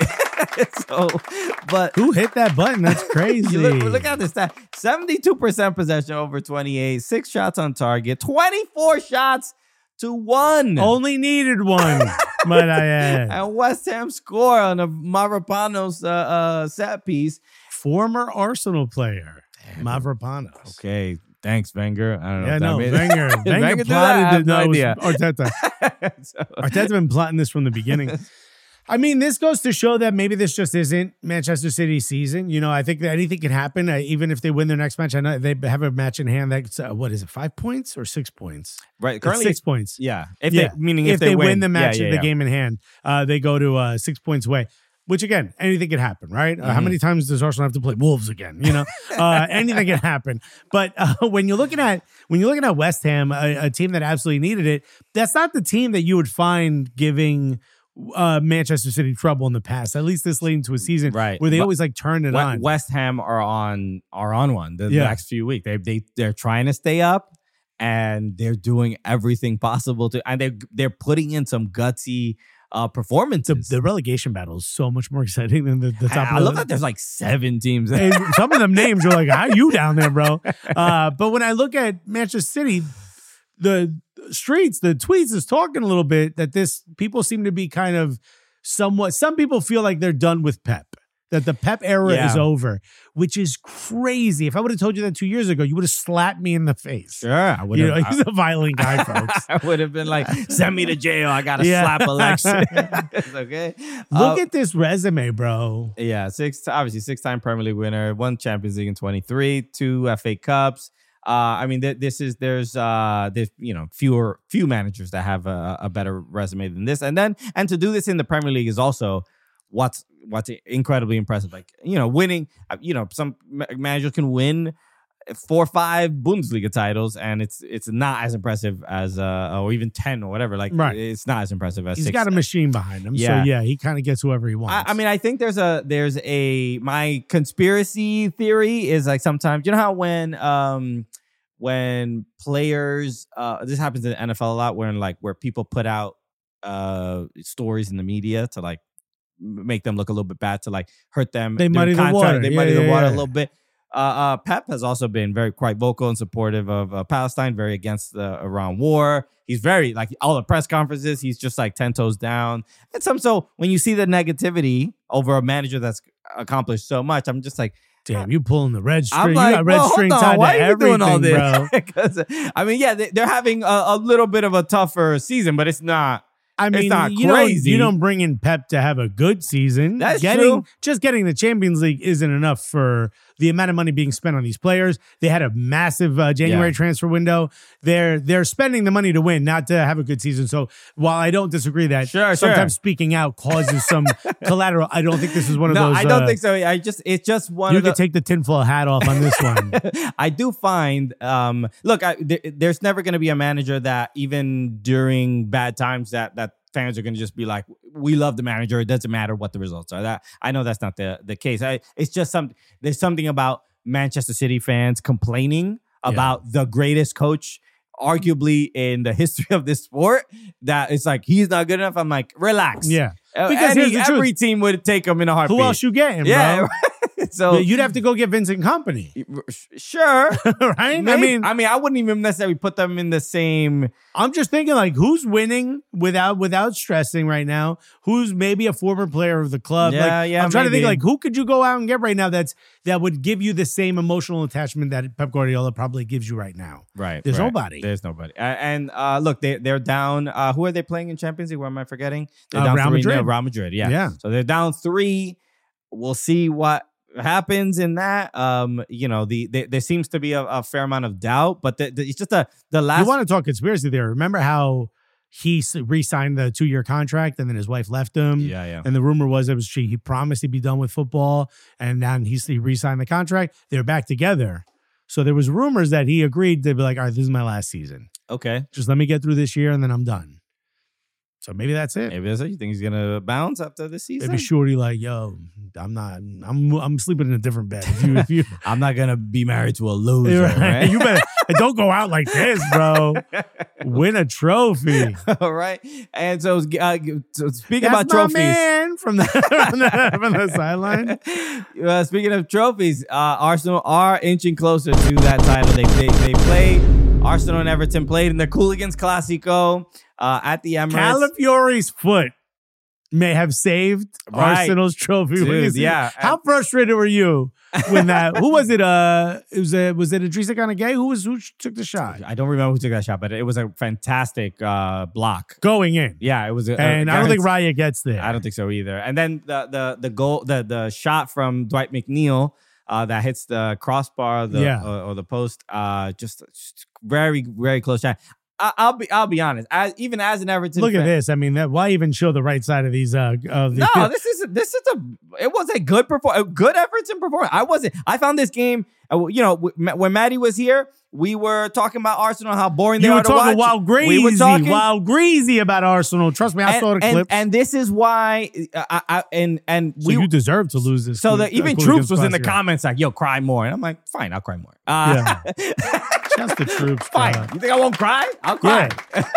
So, but Who hit that button? That's crazy. you look, look at this stat: seventy-two percent possession over twenty-eight, six shots on target, twenty-four shots to one. Only needed one, might I add. And West Ham score on a Mavropanos uh, uh, set piece. Former Arsenal player, Mavropanos. Okay, thanks, Wenger. I don't know. Yeah, if that no, made- Wenger. Did Wenger Wenger do that? I plotted have it. no No, it was idea. Arteta. So- Arteta's been plotting this from the beginning. I mean, this goes to show that maybe this just isn't Manchester City's season. You know, I think that anything can happen. Uh, even if they win their next match, I know they have a match in hand that's, uh, what is it, five points or six points? right, It's currently six points. Yeah, if Yeah. they meaning if, if, they, win, the match, Yeah, yeah, the yeah. game in hand, uh, they go to uh, six points away. Which again, anything can happen, right? Uh, how Mhm. many times does Arsenal have to play Wolves again? You know, uh, anything can happen. But uh, when you're looking at when you're looking at West Ham, a, a team that absolutely needed it, that's not the team that you would find giving uh, Manchester City trouble in the past. At least this late into a season, Right. where they But- always like turn it We- on. West Ham are on are on one the Yeah. next few weeks. They they they're trying to stay up, and they're doing everything possible to, and they are they're putting in some gutsy uh, the, performances. the relegation battle is so much more exciting than the, the top. I, I of love the, that there's like seven teams. Hey, some of them names are like, how you down there, bro? Uh, but when I look at Manchester City, the streets, the tweets is talking a little bit that this people seem to be kind of somewhat. Some people feel like they're done with Pep. that the Pep era Yeah. is over, which is crazy. If I would have told you that two years ago, you would have slapped me in the face. Sure, I would You have. know, he's a violent guy, folks. I would have been like, send me to jail. I gotta Yeah. slap Alexa. It's okay. Look Uh, at this resume, bro. Yeah, six obviously six-time Premier League winner, one Champions League in twenty-three, two F A Cups. Uh, I mean, th- this is there's uh, there's you know fewer few managers that have a, a better resume than this, and then and to do this in the Premier League is also what's what's incredibly impressive. Like you know, winning. uh, You know, some ma- managers can win four or five Bundesliga titles, and it's it's not as impressive as uh, or even ten or whatever. Like Right. it's not as impressive as He's six. got a machine behind him. Yeah. So, yeah, he kind of gets whoever he wants. I, I mean, I think there's a there's a my conspiracy theory is like sometimes you know how when um when players uh this happens in the N F L a lot when like where people put out uh stories in the media to like m- make them look a little bit bad to like hurt them. They during muddy the contract, water. They Yeah, muddy yeah, the water yeah. a little bit. Uh, uh, Pep has also been very quite vocal and supportive of uh, Palestine, very against the Iran war. He's very like all the press conferences. He's just like ten toes down. And some so when you see the negativity over a manager that's accomplished so much, I'm just like, Damn, you pulling the red string. I'm you like, got red well, string hold on. tied Why to are you everything, doing all this? bro. Because I mean, yeah, they, they're having a, a little bit of a tougher season, but it's not. I mean, not you crazy. don't you don't bring in Pep to have a good season. That's getting, true. Just getting the Champions League isn't enough for the amount of money being spent on these players. They had a massive uh, January Yeah. transfer window. They're they're spending the money to win, not to have a good season. So while I don't disagree that Sure, sometimes sure. speaking out causes some collateral, I don't think this is one of No, those. I don't uh, think so. I just it's just one. You of the, can take the tinfoil hat off on this one. I do find, um, look, I, th- there's never going to be a manager that even during bad times that that fans are going to just be like, we love the manager. It doesn't matter what the results are. That I know that's not the the case. I, it's just some there's something about Manchester City fans complaining about the greatest coach arguably in the history of this sport that it's like he's not good enough. I'm like, relax. Yeah. Uh, Because any- here's the truth. every team would take him in a heartbeat. Who else you getting, Yeah. bro? So You'd have to go get Vincent Company, sure. right? I Maybe- mean, I mean, I wouldn't even necessarily put them in the same. I'm just thinking like who's winning without without stressing right now? Who's maybe a former player of the club? Yeah, like, yeah, I'm trying to think maybe. like who could you go out and get right now that's that would give you the same emotional attachment that Pep Guardiola probably gives you right now. Right. There's right. nobody. There's nobody. Uh, and uh, look, they they're down. Uh, who are they playing in Champions League? Where am I forgetting? They're Uh, down Real three Madrid. nil, Real Madrid. Yeah. Yeah. So they're down three. We'll see what happens in that. Um, you know, the, the there seems to be a, a fair amount of doubt, but the, the, it's just a the last. You want to talk conspiracy there? Remember how he s- re-signed the two-year contract and then his wife left him? yeah, yeah. And the rumor was it was she he promised he'd be done with football, and then he, he re-signed the contract. They're back together. So there was rumors that he agreed to be like, all right, this is my last season. Okay. Just let me get through this year and then I'm done. So maybe that's it. Maybe that's it. You think he's gonna bounce after this season? Maybe Shorty like, yo, I'm not. I'm I'm sleeping in a different bed. If you, if you, I'm not gonna be married to a loser. right, Right? you better don't go out like this, bro. Win a trophy. All right. And so, uh, so speaking That's about my trophies, man from the from the, from the sideline. Uh, speaking of trophies, uh, Arsenal are inching closer to that title. They they, they play. Arsenal and Everton played in the Cooligans Classico uh, at the Emirates. Calafiore's foot may have saved Right. Arsenal's trophy. Dude, When you see- yeah. How frustrated were you when that? Who was it? Uh, it was a, was it Idrissa Gana Gueye? Who was who took the shot I don't remember who took that shot, but it was a fantastic uh, block. going in? Yeah, it was. A, And a, I don't think Raya gets there. I don't think so either. And then the the the goal, the the shot from Dwight McNeil uh, that hits the crossbar, the Yeah. or, or the post, uh, just, just very very close shot. I, I'll be I'll be honest. As, even as an Everton, Look fan, at this. I mean, that, why even show the right side of these? Uh, of the, No, this is this is a it was a good perform a good Everton performance. I wasn't. I found this game. uh, You know, w- when Maddie was here, we were talking about Arsenal, how boring they you are were to talking watch. wild greasy, We were talking wild greasy about Arsenal. Trust me, I and, saw the and, clips. and this is why uh, I, I and and so we. you deserve to lose this. so cool- that even cool Troops against was in the Classico. comments like, "Yo, cry more," and I'm like, "Fine, I'll cry more." Uh, Just the Troops. fine. bro. You think I won't cry? I'll cry.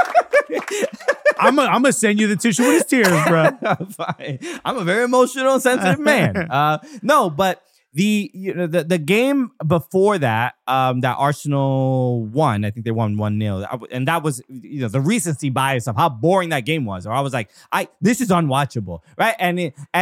I'm gonna I'm send you the tissue with his tears, bro. Fine. I'm a very emotional and sensitive man. Uh, no, but the you know the, the game before that, um, that Arsenal won. I think they won one nil, and that was you know the recency bias of how boring that game was. Or I was like, I this is unwatchable, right? And it, and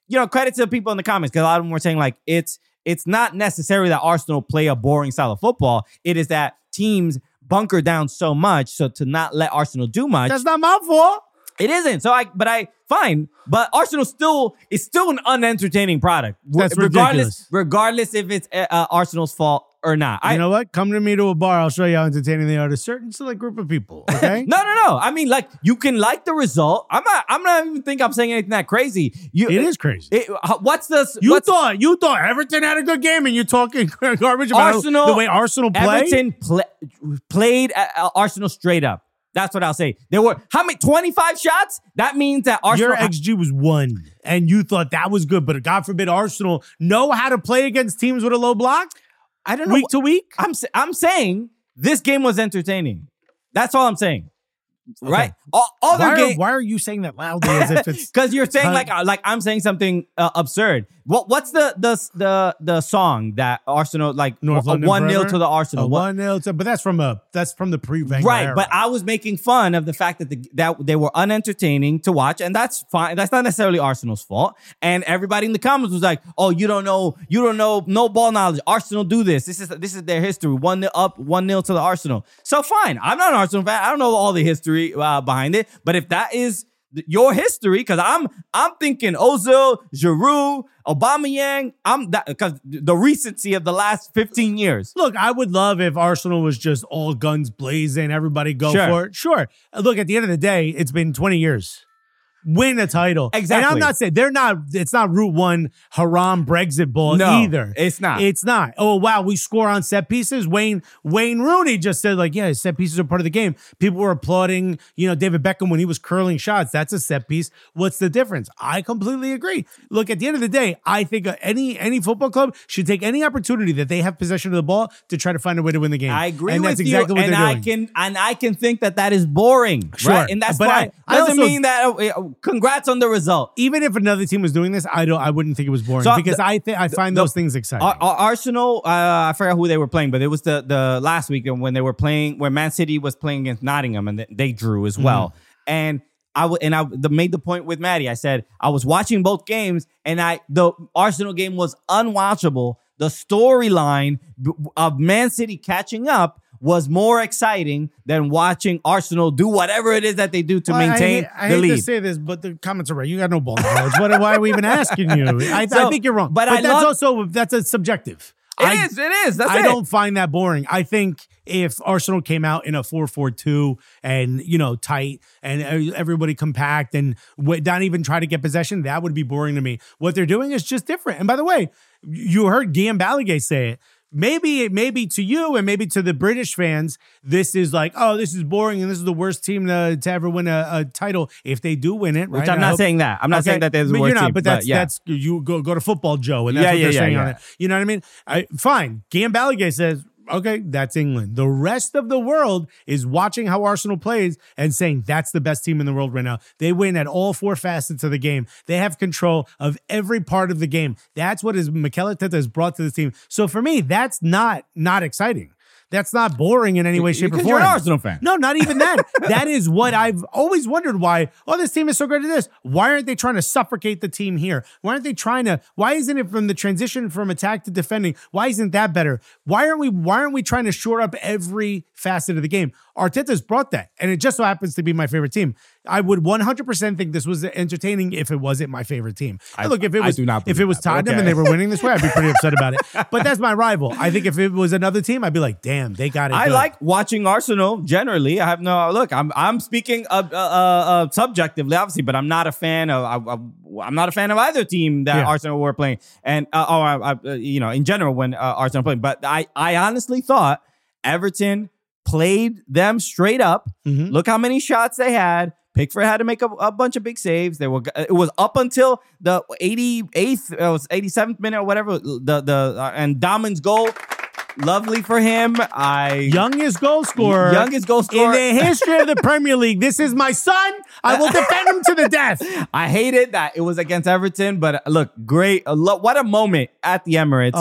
you know, credit to the people in the comments because a lot of them were saying like it's it's not necessarily that Arsenal play a boring style of football. It is that teams bunker down so much, so to not let Arsenal do much. That's not my fault. It isn't. So I, but I, fine. But Arsenal still is still an unentertaining product. That's regardless, ridiculous. Regardless if it's uh, Arsenal's fault or not. You I, know what? Come to me to a bar. I'll show you how entertaining they are to a certain select group of people. Okay? no, no, no. I mean, like you can like the result. I'm not. I'm not even think I'm saying anything that crazy. You, It is crazy. It, what's the? You what's, thought you thought Everton had a good game, and you're talking garbage about Arsenal, the way Arsenal play. Everton play, played uh, Arsenal straight up. That's what I'll say. There were how many? twenty-five shots. That means that Arsenal. Your X G was one, and you thought that was good. But God forbid Arsenal know how to play against teams with a low block. I don't know. Week to week. I'm I'm saying this game was entertaining. That's all I'm saying. Okay. Right? All, other Why are, game why are you saying that loudly as if it's because you're saying Huh? like uh, like I'm saying something uh, absurd. What what's the the the the song that Arsenal like North London one nil forever? to the Arsenal? a What- one nil? But that's from a that's from the pre-Wenger Right, era. but I was making fun of the fact that the, that they were unentertaining to watch, and that's fine. That's not necessarily Arsenal's fault. And everybody in the comments was like, "Oh, you don't know, you don't know, no ball knowledge. Arsenal do this. This is this is their history. One nil up, one nil to the Arsenal. So fine. I'm not an Arsenal fan. I don't know all the history uh, behind it. But if that is your history, because I'm I'm thinking Ozil, Giroud, Aubameyang. I'm that because the recency of the last fifteen years. Look, I would love if Arsenal was just all guns blazing, everybody go Sure. for it. Sure. Look, at the end of the day, it's been twenty years. Win a title. Exactly. And I'm not saying they're not, it's not Route One haram Brexit ball No, either. it's not. It's not. Oh, wow, we score on set pieces. Wayne Wayne Rooney just said, like, yeah, set pieces are part of the game. People were applauding, you know, David Beckham when he was curling shots. That's a set piece. What's the difference? I completely agree. Look, at the end of the day, I think any any football club should take any opportunity that they have possession of the ball to try to find a way to win the game. I agree and with that's exactly you, what and they're I doing. can and I can think that that is boring, Sure, right? And that's but fine. I- I Doesn't also- mean that. Uh, congrats on the result. Even if another team was doing this, I don't. I wouldn't think it was boring So, because the- I think I find the- those things exciting. Ar- Ar- Arsenal, uh, I forgot who they were playing, but it was the the last week when they were playing, where Man City was playing against Nottingham, and they, they drew as well. And I w- and I the, made the point with Maddie. I said I was watching both games, and I the Arsenal game was unwatchable. The storyline b- of Man City catching up was more exciting than watching Arsenal do whatever it is that they do to Well, I- maintain I, hate, the I hate lead. to say this, but the comments are right. You got no ball knowledge. what, why are we even asking you? I, So, I think you're wrong. but But, I that's love- also that's a subjective. It I, is, it is. That's I it. don't find that boring. I think if Arsenal came out in a four four two and, you know, tight and everybody compact and w- not even try to get possession, that would be boring to me. What they're doing is just different. And by the way, you heard Guillaume Balaguer say it. Maybe it maybe to you and maybe to the British fans, this is like, oh, this is boring and this is the worst team to, to ever win a, a title if they do win it. Which right? I'm I not hope- saying that. I'm not Okay, saying that there's a but worse you're not, team, but that's yeah. that's you go go to Football Joe and that's Yeah, what yeah, they're yeah, saying yeah. on it. You know what I mean? I, fine. Guillaume Balaguer says, okay, that's England. The rest of the world is watching how Arsenal plays and saying that's the best team in the world right now. They win at all four facets of the game. They have control of every part of the game. That's what is Mikel Arteta has brought to this team. So for me, that's not not exciting. That's not boring in any way, shape, or Because form. you're an Arsenal fan. No, not even that. That is what I've always wondered why, oh, this team is so great at this. Why aren't they trying to suffocate the team here? Why aren't they trying to, why isn't it from the transition from attack to defending? Why isn't that better? Why aren't we, why aren't we trying to shore up every facet of the game? Arteta's brought that, and it just so happens to be my favorite team. I would one hundred percent think this was entertaining if it wasn't my favorite team. I- Look, if it I was, do not if believe it was that, but Tottenham okay. and they were winning this way, I'd be pretty upset about it. But that's my rival. I think if it was another team, I'd be like, damn, they got it. I good. like watching Arsenal generally. I have no look. I'm I'm speaking uh, uh, uh, subjectively, obviously, but I'm not a fan of. I, I, I'm not a fan of either team that Yeah. Arsenal were playing, and uh, oh, I, I, uh, you know, in general when uh, Arsenal played. But I I honestly thought Everton played them straight up. Mhm. Look how many shots they had. Pickford had to make a, a bunch of big saves. They were. It was up until the eighty-eighth, it was eighty-seventh minute or whatever. The the uh, and Damon's goal, lovely for him. I Youngest goal scorer. Youngest goal scorer. in the history of the Premier League. This is my son. I will defend him to the death. I hated that it was against Everton, but look, great. A lo- what a moment at the Emirates. Oh.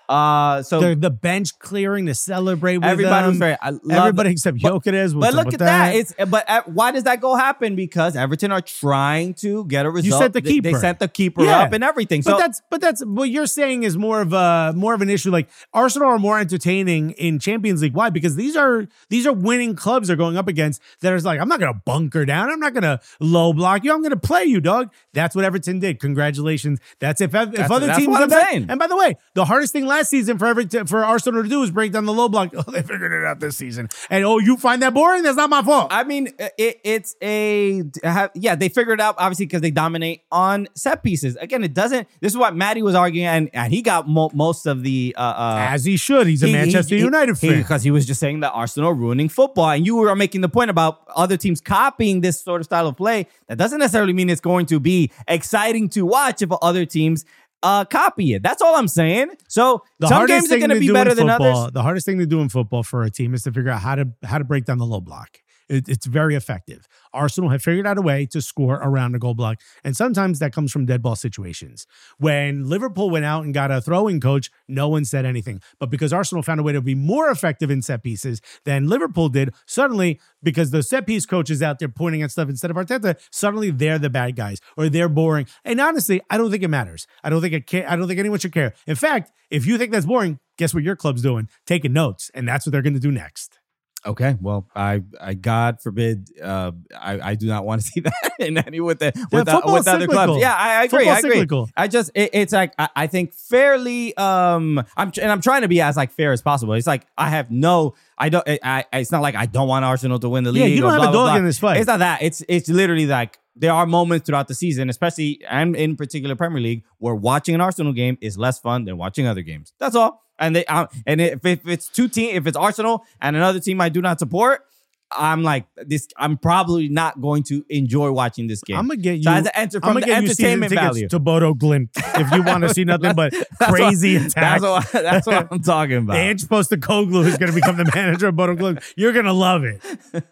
Uh, so the, the bench clearing to celebrate with everybody them. was very. I love Everybody it. except But- Jokic. But look at that. It's but uh, why does that go happen? Because Everton are trying to get a result. sent the They- They, keeper. sent the keeper Yeah. up and everything. But So that's but that's what you're saying is more of a more of an issue. Like Arsenal are more entertaining in Champions League. Why? Because these are these are winning clubs they're going up against that is like, I'm not gonna bunker down. I'm not gonna low block you. I'm gonna play you, dog. That's what Everton did. Congratulations. That's if if That's- other that's teams what are I'm that- saying. And by the way, the hardest thing last season for Everton for Arsenal to do was break down the low block. Oh, they figured it out this season. And oh, you find that boring? That's not my fault. I mean, it, it's a yeah. They figured it out obviously because they dominate on set pieces. Again, it doesn't. This is what Matty was arguing, and, and he got mo- most of the uh, uh, As he should. He's a he- Manchester he- United he- fan. because he was just saying that Arsenal are ruining football, and you were making the point about other teams copying this sort of style of play. That doesn't necessarily mean it's going to be exciting to watch if other teams uh, copy it. That's all I'm saying. So The some hardest games are thing going to to be do better in than football- others. The hardest thing to do in football for a team is to figure out how to how to break down the low block. It, it's very effective. Arsenal have figured out a way to score around the goal block, and sometimes that comes from dead ball situations. When Liverpool went out and got a throwing coach, no one said anything. But because Arsenal found a way to be more effective in set pieces than Liverpool did, suddenly, because the set piece coach is out there pointing at stuff instead of Arteta, suddenly they're the bad guys or they're boring. And honestly, I don't think it matters. I don't think it ca- I don't think anyone should care. In fact, if you think that's boring, guess what your club's doing? Taking notes, and that's what they're going to do next. Okay, well, I, I God forbid, uh, I, I do not want to see that in any with the with, the, football's with other cyclical. clubs. Yeah, I, I agree. Football's I agree. cyclical. I just it, it's like I, I think fairly. Um, I'm and I'm trying to be as like fair as possible. It's like I have no. I don't. I, I. It's not like I don't want Arsenal to win the league. Yeah, you don't or have blah, a blah, dog blah. in this fight. It's not that. It's it's literally like there are moments throughout the season, especially and in particular Premier League, where watching an Arsenal game is less fun than watching other games. That's all. And they um, and if, if it's two team, if it's Arsenal and another team I do not support, I'm like this. I'm probably not going to enjoy watching this game. I'm gonna get you. So I have to enter I'm from gonna the get you season entertainment tickets value. to Bodo Glimt if you want to see nothing but That's crazy what, attacks. That's what, that's what I'm talking about. Ange Postecoglou is going to become the manager of Bodo Glimt. You're going to love it.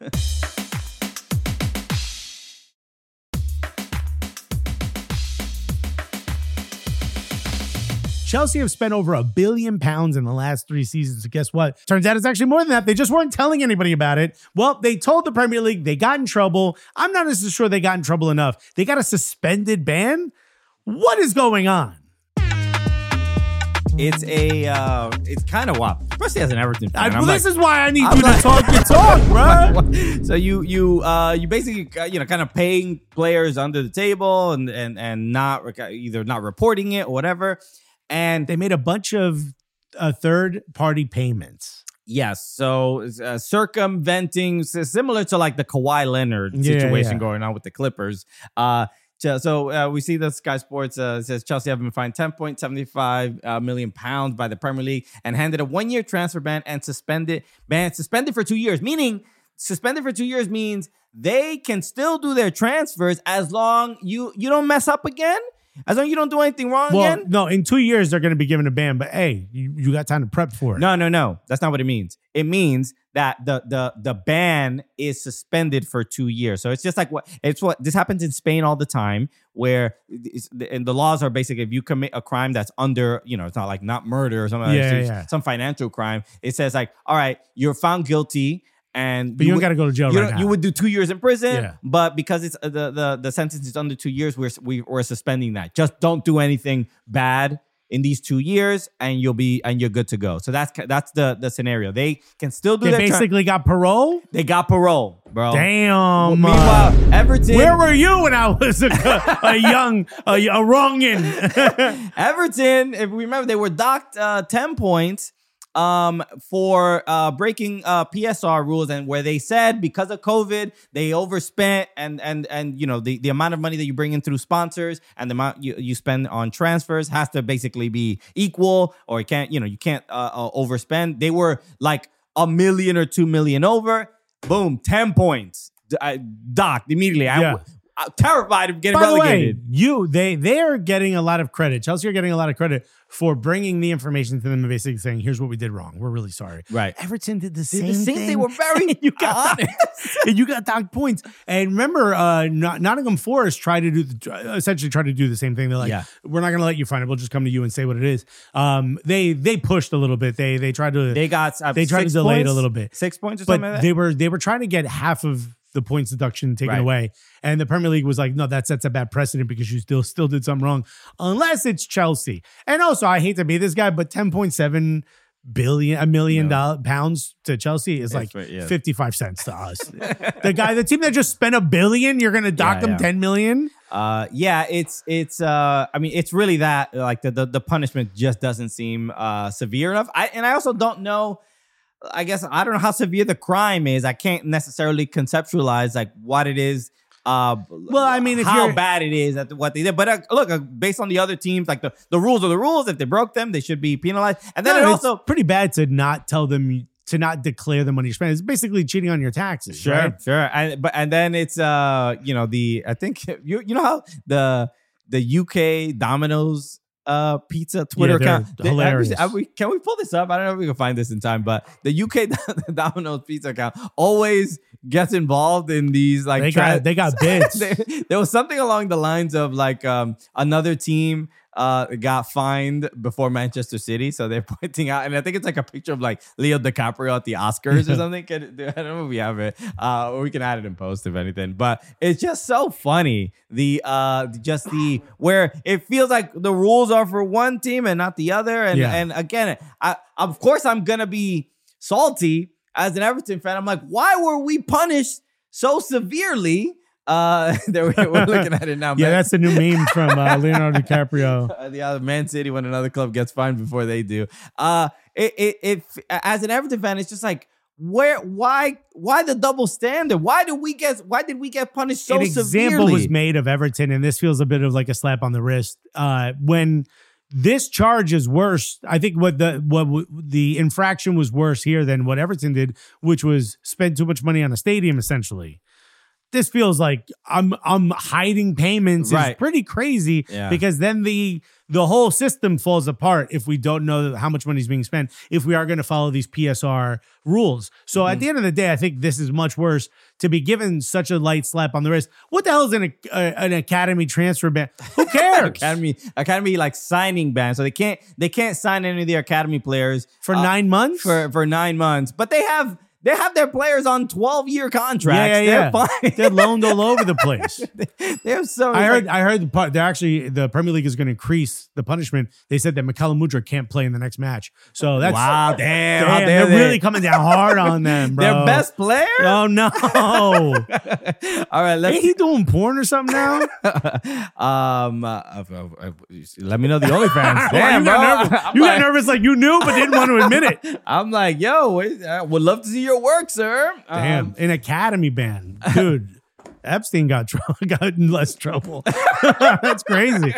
Chelsea have spent over a billion pounds in the last three seasons. So guess what? Turns out it's actually more than that. They just weren't telling anybody about it. Well, they told the Premier League they got in trouble. I'm not necessarily sure they got in trouble enough. They got a suspended ban? What is going on? It's a, uh, it's kind of wild, especially as an Everton fan. I, I'm well, like, this is why I need I'm you like- to talk your talk, bro. so you you uh you basically uh, you know kind of paying players under the table and and and not either not reporting it or whatever, and They made a bunch of uh, third-party payments. yes, so uh, circumventing s- similar to like the Kawhi Leonard Yeah, situation yeah. going on with the Clippers. Uh, so so, uh, we see that Sky Sports uh, says Chelsea have been fined ten point seven five uh, million pounds by the Premier League and handed a one-year transfer ban and suspended ban suspended for two years. Meaning, suspended for two years means they can still do their transfers as long you you don't mess up again. As long as you don't do anything wrong Well, again. no, in two years, they're going to be given a ban, but hey, you, you got time to prep for it. No, no, no. That's not what it means. It means that the the the ban is suspended for two years. So it's just like what it's what this happens in Spain all the time, where it's, and the laws are basically if you commit a crime that's under, you know, it's not like not murder or something, Yeah, like yeah. some financial crime. It says like, all right, you're found guilty. And But you don't would- got to go to jail you, right don't- now. you would do two years in prison, Yeah. but because it's uh, the, the the sentence is under two years, we're we, we're suspending that. Just don't do anything bad in these two years, and you'll be and you're good to go. So that's that's the the scenario. They can still do They their tra- basically got parole? they got parole, bro. Damn. Meanwhile, Everton, Where were you when I was a, a young, a, a wrongin? Everton, if we remember, they were docked uh, ten points um, for uh, breaking uh, P S R rules, and where they said because of COVID they overspent, and and and you know the, the amount of money that you bring in through sponsors and the amount you, you spend on transfers has to basically be equal, or you can't you know you can't uh, uh, overspend. They were like a million or two million over. Boom, ten points. D- I docked immediately. I, Yeah. I'm terrified of getting By the way, relegated. you they they are getting a lot of credit. Chelsea are getting a lot of credit for bringing the information to them and basically saying, "Here's what we did wrong. We're really sorry." Right. Everton did the Did same, the same thing. thing. We're very you got honest. and you got docked points. And remember, uh, Not- Nottingham Forest tried to do the, essentially tried to do the same thing. They're like, Yeah. "We're not going to let you find it. We'll just come to you and say what it is." Um, they they pushed a little bit. They they tried to They got uh, they tried six to delay points? it a little bit. Six points or but something like that? they were they were trying to get half of the points deduction taken Right. away, and the Premier League was like, no, that sets a bad precedent because you still still did something wrong, unless it's Chelsea. And also, I hate to be this guy, but ten point seven billion a million dollar pounds to Chelsea is like right, yeah. fifty-five cents to us. The guy, the team that just spent a billion, you're gonna dock Yeah, them yeah. ten million. Uh, yeah, it's it's. Uh, I mean, it's really that like the the, the punishment just doesn't seem uh, severe enough. I and I also don't know. I guess I don't know how severe the crime is. I can't necessarily conceptualize like what it is. Uh, Well, I mean, if how you're- bad it is at what they did. But uh, look, uh, based on the other teams, like the, the rules are the rules. If they broke them, they should be penalized. And then No, it it's also pretty bad to not tell them to not declare the money you spend. It's basically cheating on your taxes. Sure, right? sure. And but and then it's uh you know the I think you you know how the the U K Domino's uh pizza Twitter Yeah, they're account they- have we- hilarious. have we- can we pull this up? I don't know if we can find this in time, but the U K Domino's pizza account always gets involved in these like They tra- got they got bids. there, there was something along the lines of like um another team uh got fined before Manchester City, so they're pointing out, and I think it's like a picture of like Leo DiCaprio at the Oscars or something. Can, I don't know if we have it, uh, or we can add it in post if anything. But it's just so funny the uh just the where it feels like the rules are for one team and not the other, and Yeah. and again, I of course I'm gonna be salty as an Everton fan. I'm like, why were we punished so severely? Uh, there we, we're looking at it now. Yeah, Man. that's the new meme from uh, Leonardo DiCaprio. Uh, the other Man City when another club gets fined before they do. Uh, it, it, it, as an Everton fan, it's just like, where, why, why the double standard? Why did we get, why did we get punished so An severely? example was made of Everton, and this feels a bit of like a slap on the wrist. Uh, when this charge is worse, I think what the what w- the infraction was worse here than what Everton did, which was spend too much money on a stadium, essentially. This feels like I'm I'm hiding payments is Right. pretty crazy Yeah. because then the the whole system falls apart if we don't know how much money is being spent, if we are going to follow these P S R rules. So Mm-hmm. at the end of the day, I think this is much worse to be given such a light slap on the wrist. What the hell is an, uh, an academy transfer ban? Who cares? Academy, academy like signing ban, so they can't they can't sign any of their academy players For uh, nine months? for for nine months, but they have. They have their players on twelve year contracts. yeah, yeah, They're yeah. fine. They're loaned all over the place. they have so. I heard. like- I heard the pu- they're actually the Premier League is going to increase the punishment. They said that Makala Mudra can't play in the next match. So that's Wow, damn, damn, how they're dare they. really coming down hard on them, bro. their best player. Oh no! All right, let's Ain't he doing porn or something now? um, uh, uh, uh, uh, let me know the OnlyFans. Why Damn, you bro. got nervous, I'm you got like, nervous like you knew but didn't want to admit it. I'm like, yo, wait, I would love to see your work, sir. Damn, Um, an academy ban, dude. Epstein got tr- got in less trouble. That's crazy.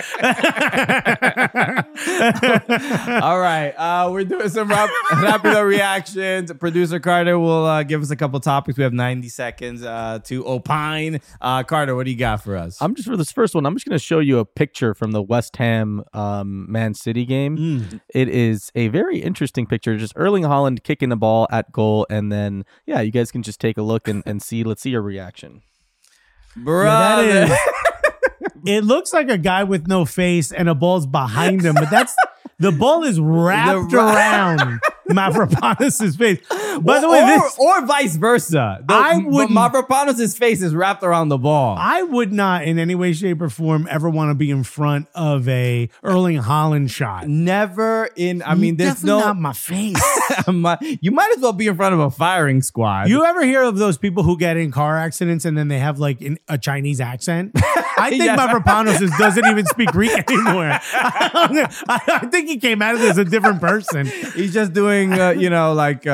all right, uh, we're doing some rap- rapid reactions. Producer Carter will uh, give us a couple topics. We have ninety seconds uh, to opine. Uh, Carter, what do you got for us? I'm just for this first one. I'm just going to show you a picture from the West Ham um, Man City game. Mm. It is a very interesting picture. Just Erling Haaland kicking the ball at goal, and then yeah, you guys can just take a look and, and see. Let's see your reaction. Brother. Yeah, that is. It looks like a guy with no face and a ball's behind him, but that's the ball is wrapped The ra- around Mavropanos' face. By the or, way, or, this or vice versa. The, I but wouldn't- Mavropanos' face is wrapped around the ball. I would not in any way, shape, or form ever want to be in front of a Erling Haaland shot. Never in. I mean, there's Definitely no. not my face. My- you might as well be in front of a firing squad. You ever hear of those people who get in car accidents and then they have like an, a Chinese accent? I think Yes. Mavropanos is- doesn't even speak Greek anymore. I, I think he came out of this a different person. He's just doing, uh, you know, like uh,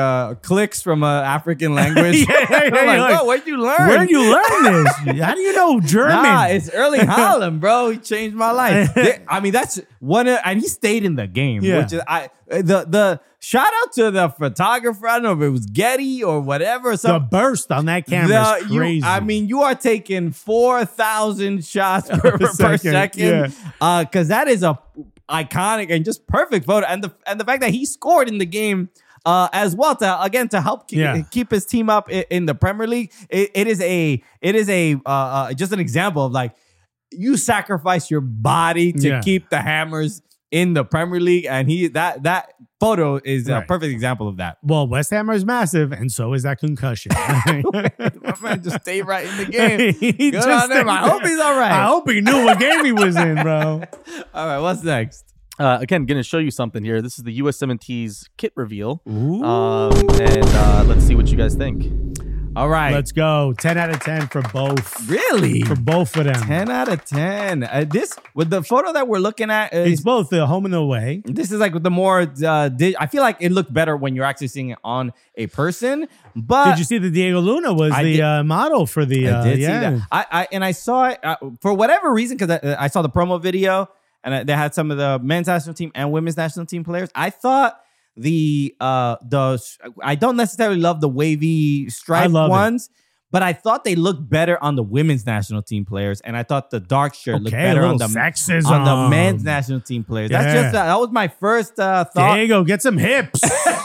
clicks from an African language. Yeah, yeah, yeah, I'm like, you're like, whoa, where'd you learn? Where did you learn this? How do you know German? Nah, it's Erling Haaland, bro. He changed my life. They- I mean, that's one, of, and he stayed in the game. Yeah. Which is I the the shout out to the photographer. I don't know if it was Getty or whatever. the So burst on that camera the- is you- crazy. I mean, you are taking four thousand shots per, per second, second, yeah. uh, because that is a iconic and just perfect photo, and the and the fact that he scored in the game. Uh, as well to again to help keep, Yeah. keep his team up in, in the Premier League, it, it is a it is a uh, uh, just an example of like you sacrifice your body to Yeah. keep the Hammers in the Premier League, and he that that photo is a Right. perfect example of that. well, West Ham is massive, and so is that concussion. My man just stayed right in the game. He Good just on him. I stayed hope he's all right. I hope he knew what game he was in, bro. All right, what's next? Uh, again, going to show you something here. This is the U S seventies kit reveal. Ooh. Um, and uh, let's see what you guys think. All right, Let's go. ten out of ten for both. really For both of them. ten out of ten. Uh, this with the photo that we're looking at is It's both the home and the away. this is like with the more uh, di- I feel like it looked better when you're actually seeing it on a person. But Did you see that Diego Luna was I the did- uh, model for the? Uh, I did yeah. see that. I, I and I saw it uh, for whatever reason because I, I saw the promo video and I, they had some of the men's national team and women's national team players. I thought the uh the I don't necessarily love the wavy stripe love it. ones. But I thought they looked better on the women's national team players, and I thought the dark shirt looked Okay, a better on little the sexism. on the men's national team players. That's Yeah. just uh, that was my first uh, thought. Diego, get some hips.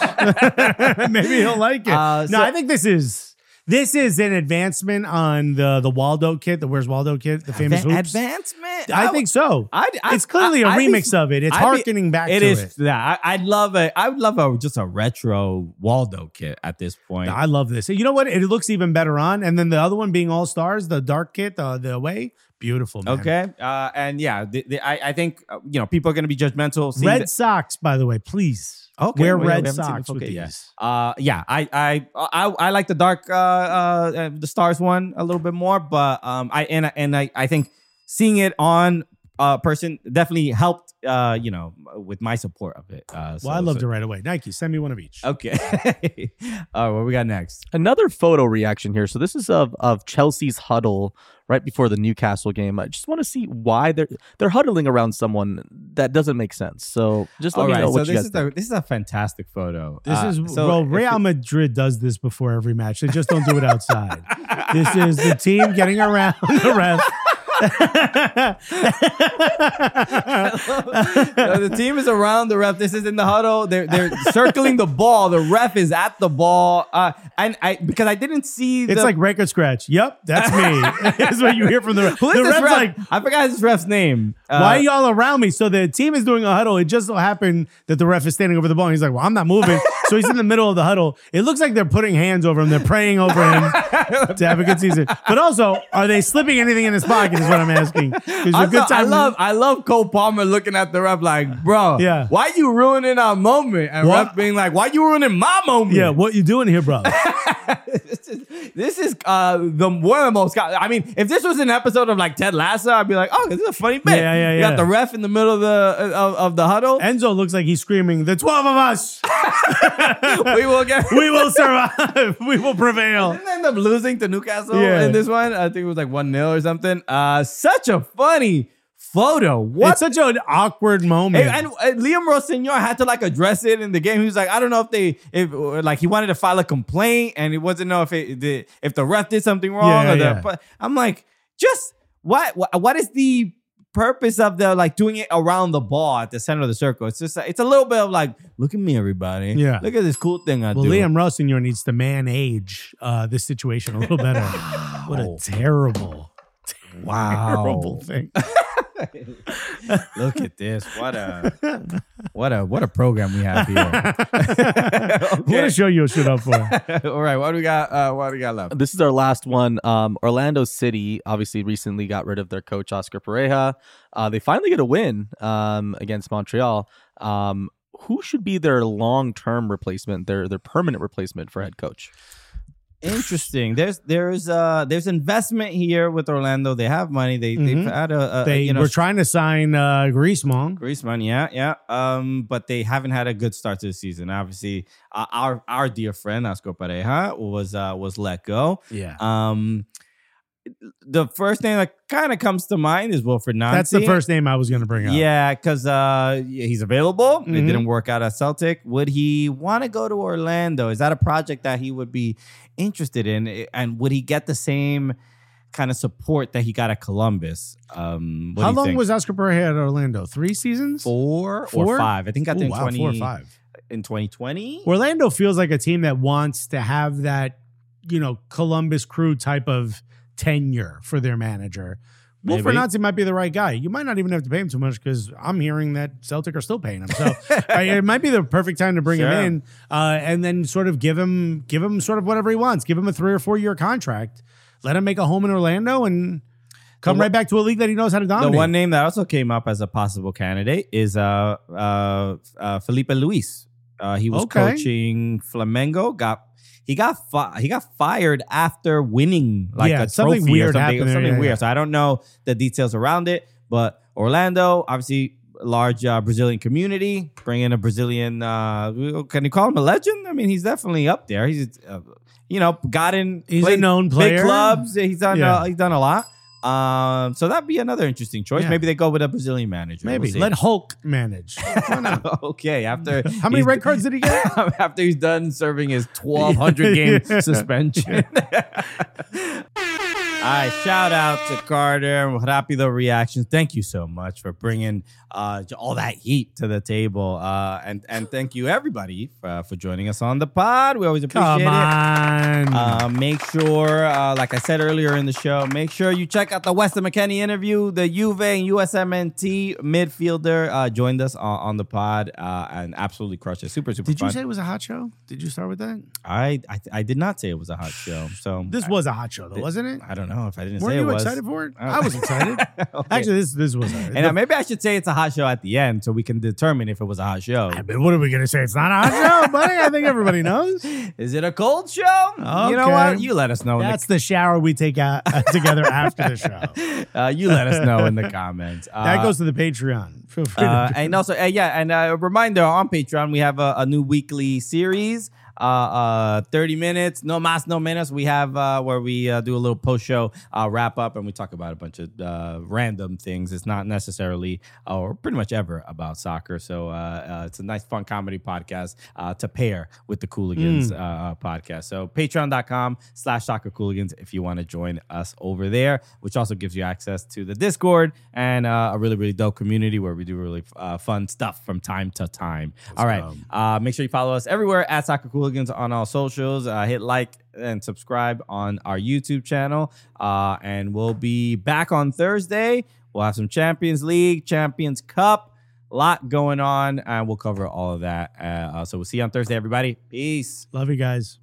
Maybe he'll like it. Uh, no, so- I think this is this is an advancement on the the Waldo kit, the Where's Waldo kit, the famous Adva- hoops. advancement. I think so. I, I, it's clearly a I- I'd be- remix of it. It's I'd be- harkening back It to is. it. Yeah, I, I'd love a. I would love a just a retro Waldo kit at this point. I love this. You know what? It looks even better on. And then the other one being all stars, the dark kit, the the away, beautiful. Man. Okay, uh, and yeah, the, the, I, I think uh, you know people are going to be judgmental. seeing Red that- socks, by the way, please. Okay, Wear well, yeah, red we haven't seen socks this. with Okay, yeah. these. Uh, yeah, I, I, I, I like the dark, uh, uh, the stars one a little bit more, but um, I and I- and I, I think seeing it on uh person definitely helped, uh, you know, with my support of it. Uh, so, Well, I loved so- it right away. Nike, send me one of each. Okay, all right, what we got next? Another photo reaction here. So this is of of Chelsea's huddle right before the Newcastle game. I just want to see why they're they're huddling around someone that doesn't make sense. So just let All me right, know so what you this guys is think. a, this is a fantastic photo. This Uh, is so well, if Real it- Madrid does this before every match. They just don't do it outside. This is the team getting around the ref. So the team is around the ref. This is in the huddle. They're they're circling the ball. The ref is at the ball. Uh, and I because I didn't see. It's the, like record scratch. Yep, that's me. That's what you hear from the ref. who is the this ref's ref? like, I forgot his ref's name. Uh, why are y'all around me? So the team is doing a huddle. It just so happened that the ref is standing over the ball. And he's like, well, I'm not moving. So he's in the middle of the huddle. It looks like they're putting hands over him. They're praying over him to have a good season. But also, are they slipping anything in his pocket is what I'm asking. There's I, a good thought- I time. love I love Cole Palmer looking at the ref like, bro, Yeah. why you ruining our moment? And What? ref being like, why you ruining my moment? Yeah, what you doing here, bro? this is, this is uh, the one of the most. I mean, if this was an episode of like Ted Lasso, I'd be like, oh, this is a funny bit. Yeah, yeah, You yeah. got the ref in the middle of the of, of the huddle. Enzo looks like he's screaming, the twelve of us, we will get. we will survive. We will prevail. Didn't they end up losing to Newcastle Yeah. in this one? I think it was like one nil or something. Uh, such a funny photo. What? It's such an awkward moment. And, and, uh, Liam Rossignol had to like address it in the game. He was like, I don't know if they, if or, like he wanted to file a complaint, and he wasn't know if it, the, if the ref did something wrong. Yeah, or the, yeah. But I'm like, just what, what, what is the purpose of the like doing it around the ball at the center of the circle? It's just, it's a little bit of like, look at me, everybody. Yeah. look at this cool thing I well, do. Liam Rossignol needs to manage uh, this situation a little better. What a terrible, terrible thing. Look at this. What a what a what a program we have here. What a show you stood up for. All right, what do we got? Uh, what do we got left? This is our last one. Um, Orlando City obviously recently got rid of their coach Oscar Pereja. Uh, they finally get a win um, against Montreal. Um, who should be their long-term replacement, their their permanent replacement for head coach? Interesting. There's there's uh there's investment here with Orlando. They have money. They Mhm. they've had a, a They you know were trying to sign uh, Griezmann. Griezmann, yeah, yeah. Um, but they haven't had a good start to the season. Obviously, uh, our our dear friend Oscar Pareja was uh was let go. Yeah. Um, the first name that kind of comes to mind is Wilfred Nancy. That's the first name I was going to bring up. Yeah, because uh, yeah, he's available. It Mhm. didn't work out at Celtic. Would he want to go to Orlando? Is that a project that he would be interested in? And would he get the same kind of support that he got at Columbus? Um, what How do you long think? was Oscar Pereira at Orlando? Three seasons? four, Four? or five? I think I Ooh, think wow, twenty four or five. in twenty twenty. Orlando feels like a team that wants to have that, you know, Columbus Crew type of tenure for their manager. Wilfred Maybe. Nancy might be the right guy. You might not even have to pay him too much because I'm hearing that Celtic are still paying him. So uh, it might be the perfect time to bring Sure. him in uh, and then sort of give him give him sort of whatever he wants. Give him a three or four year contract. Let him make a home in Orlando and come The- right back to a league that he knows how to The dominate. one name that also came up as a possible candidate is uh, uh, uh, Felipe Luis. Uh, he was Okay. coaching Flamengo. Got he got fi- he got fired after winning like Yeah, a something trophy weird or something, happened there, something yeah, weird. yeah. So I don't know the details around it, but Orlando, obviously, large uh, Brazilian community. Bring in a Brazilian. Uh, can you call him a legend? I mean, he's definitely up there. He's uh, you know got in. He's a played known player. Big clubs. He's done. Yeah. Uh, he's done a lot. Um, so that'd be another interesting choice. Yeah. Maybe they go with a Brazilian manager. Maybe. We'll see. Let Hulk manage. Why not? Okay, after How many he's- red cards did he get? after he's done serving his twelve hundred game suspension. All right, shout out to Carter and Rapido Reactions. Thank you so much for bringing uh, all that heat to the table. Uh, and, and thank you, everybody, for, for joining us on the pod. We always appreciate Come it. on. Uh, make sure, uh, like I said earlier in the show, make sure you check out the Weston McKennie interview. The Juve and U S M N T midfielder uh, joined us on, on the pod uh, and absolutely crushed it. Super, super Did fun. you say it was a hot show? Did you start with that? I, I I did not say it was a hot show. So This I, was a hot show, though, wasn't it? I don't know if I didn't Weren't say you it was. excited for it? Oh. I was excited. Okay. Actually, this this was. A, And uh, maybe I should say it's a hot show at the end so we can determine if it was a hot show. I mean, what are we gonna say? It's not a hot show, buddy. I think everybody knows. Is it a cold show? You know Okay. what? You let us know. In That's the shower we take out uh, together after the show. the, uh, you let us know in the comments. Uh, That goes to the Patreon. Feel free. Uh, to and also, uh, yeah, and uh, a reminder on Patreon, we have a, a new weekly series, uh, uh, thirty minutes, no mas, no menos. We have uh, where we uh, do a little post show uh, wrap up, and we talk about a bunch of uh, random things. It's not necessarily uh, or pretty much ever about soccer. So uh, uh, it's a nice, fun comedy podcast uh, to pair with the Cooligans uh, uh, podcast. So patreon.com slash soccer cooligans if you want to join us over there, which also gives you access to the Discord and uh, a really, really dope community where we do really uh, fun stuff from time to time. All right. Uh, make sure you follow us everywhere at Soccer Cooligans on all socials. Uh, hit like and subscribe on our YouTube channel. Uh, and we'll be back on Thursday. We'll have some Champions League, Champions Cup, a lot going on, and we'll cover all of that. Uh, uh, so we'll see you on Thursday, everybody. Peace. Love you guys.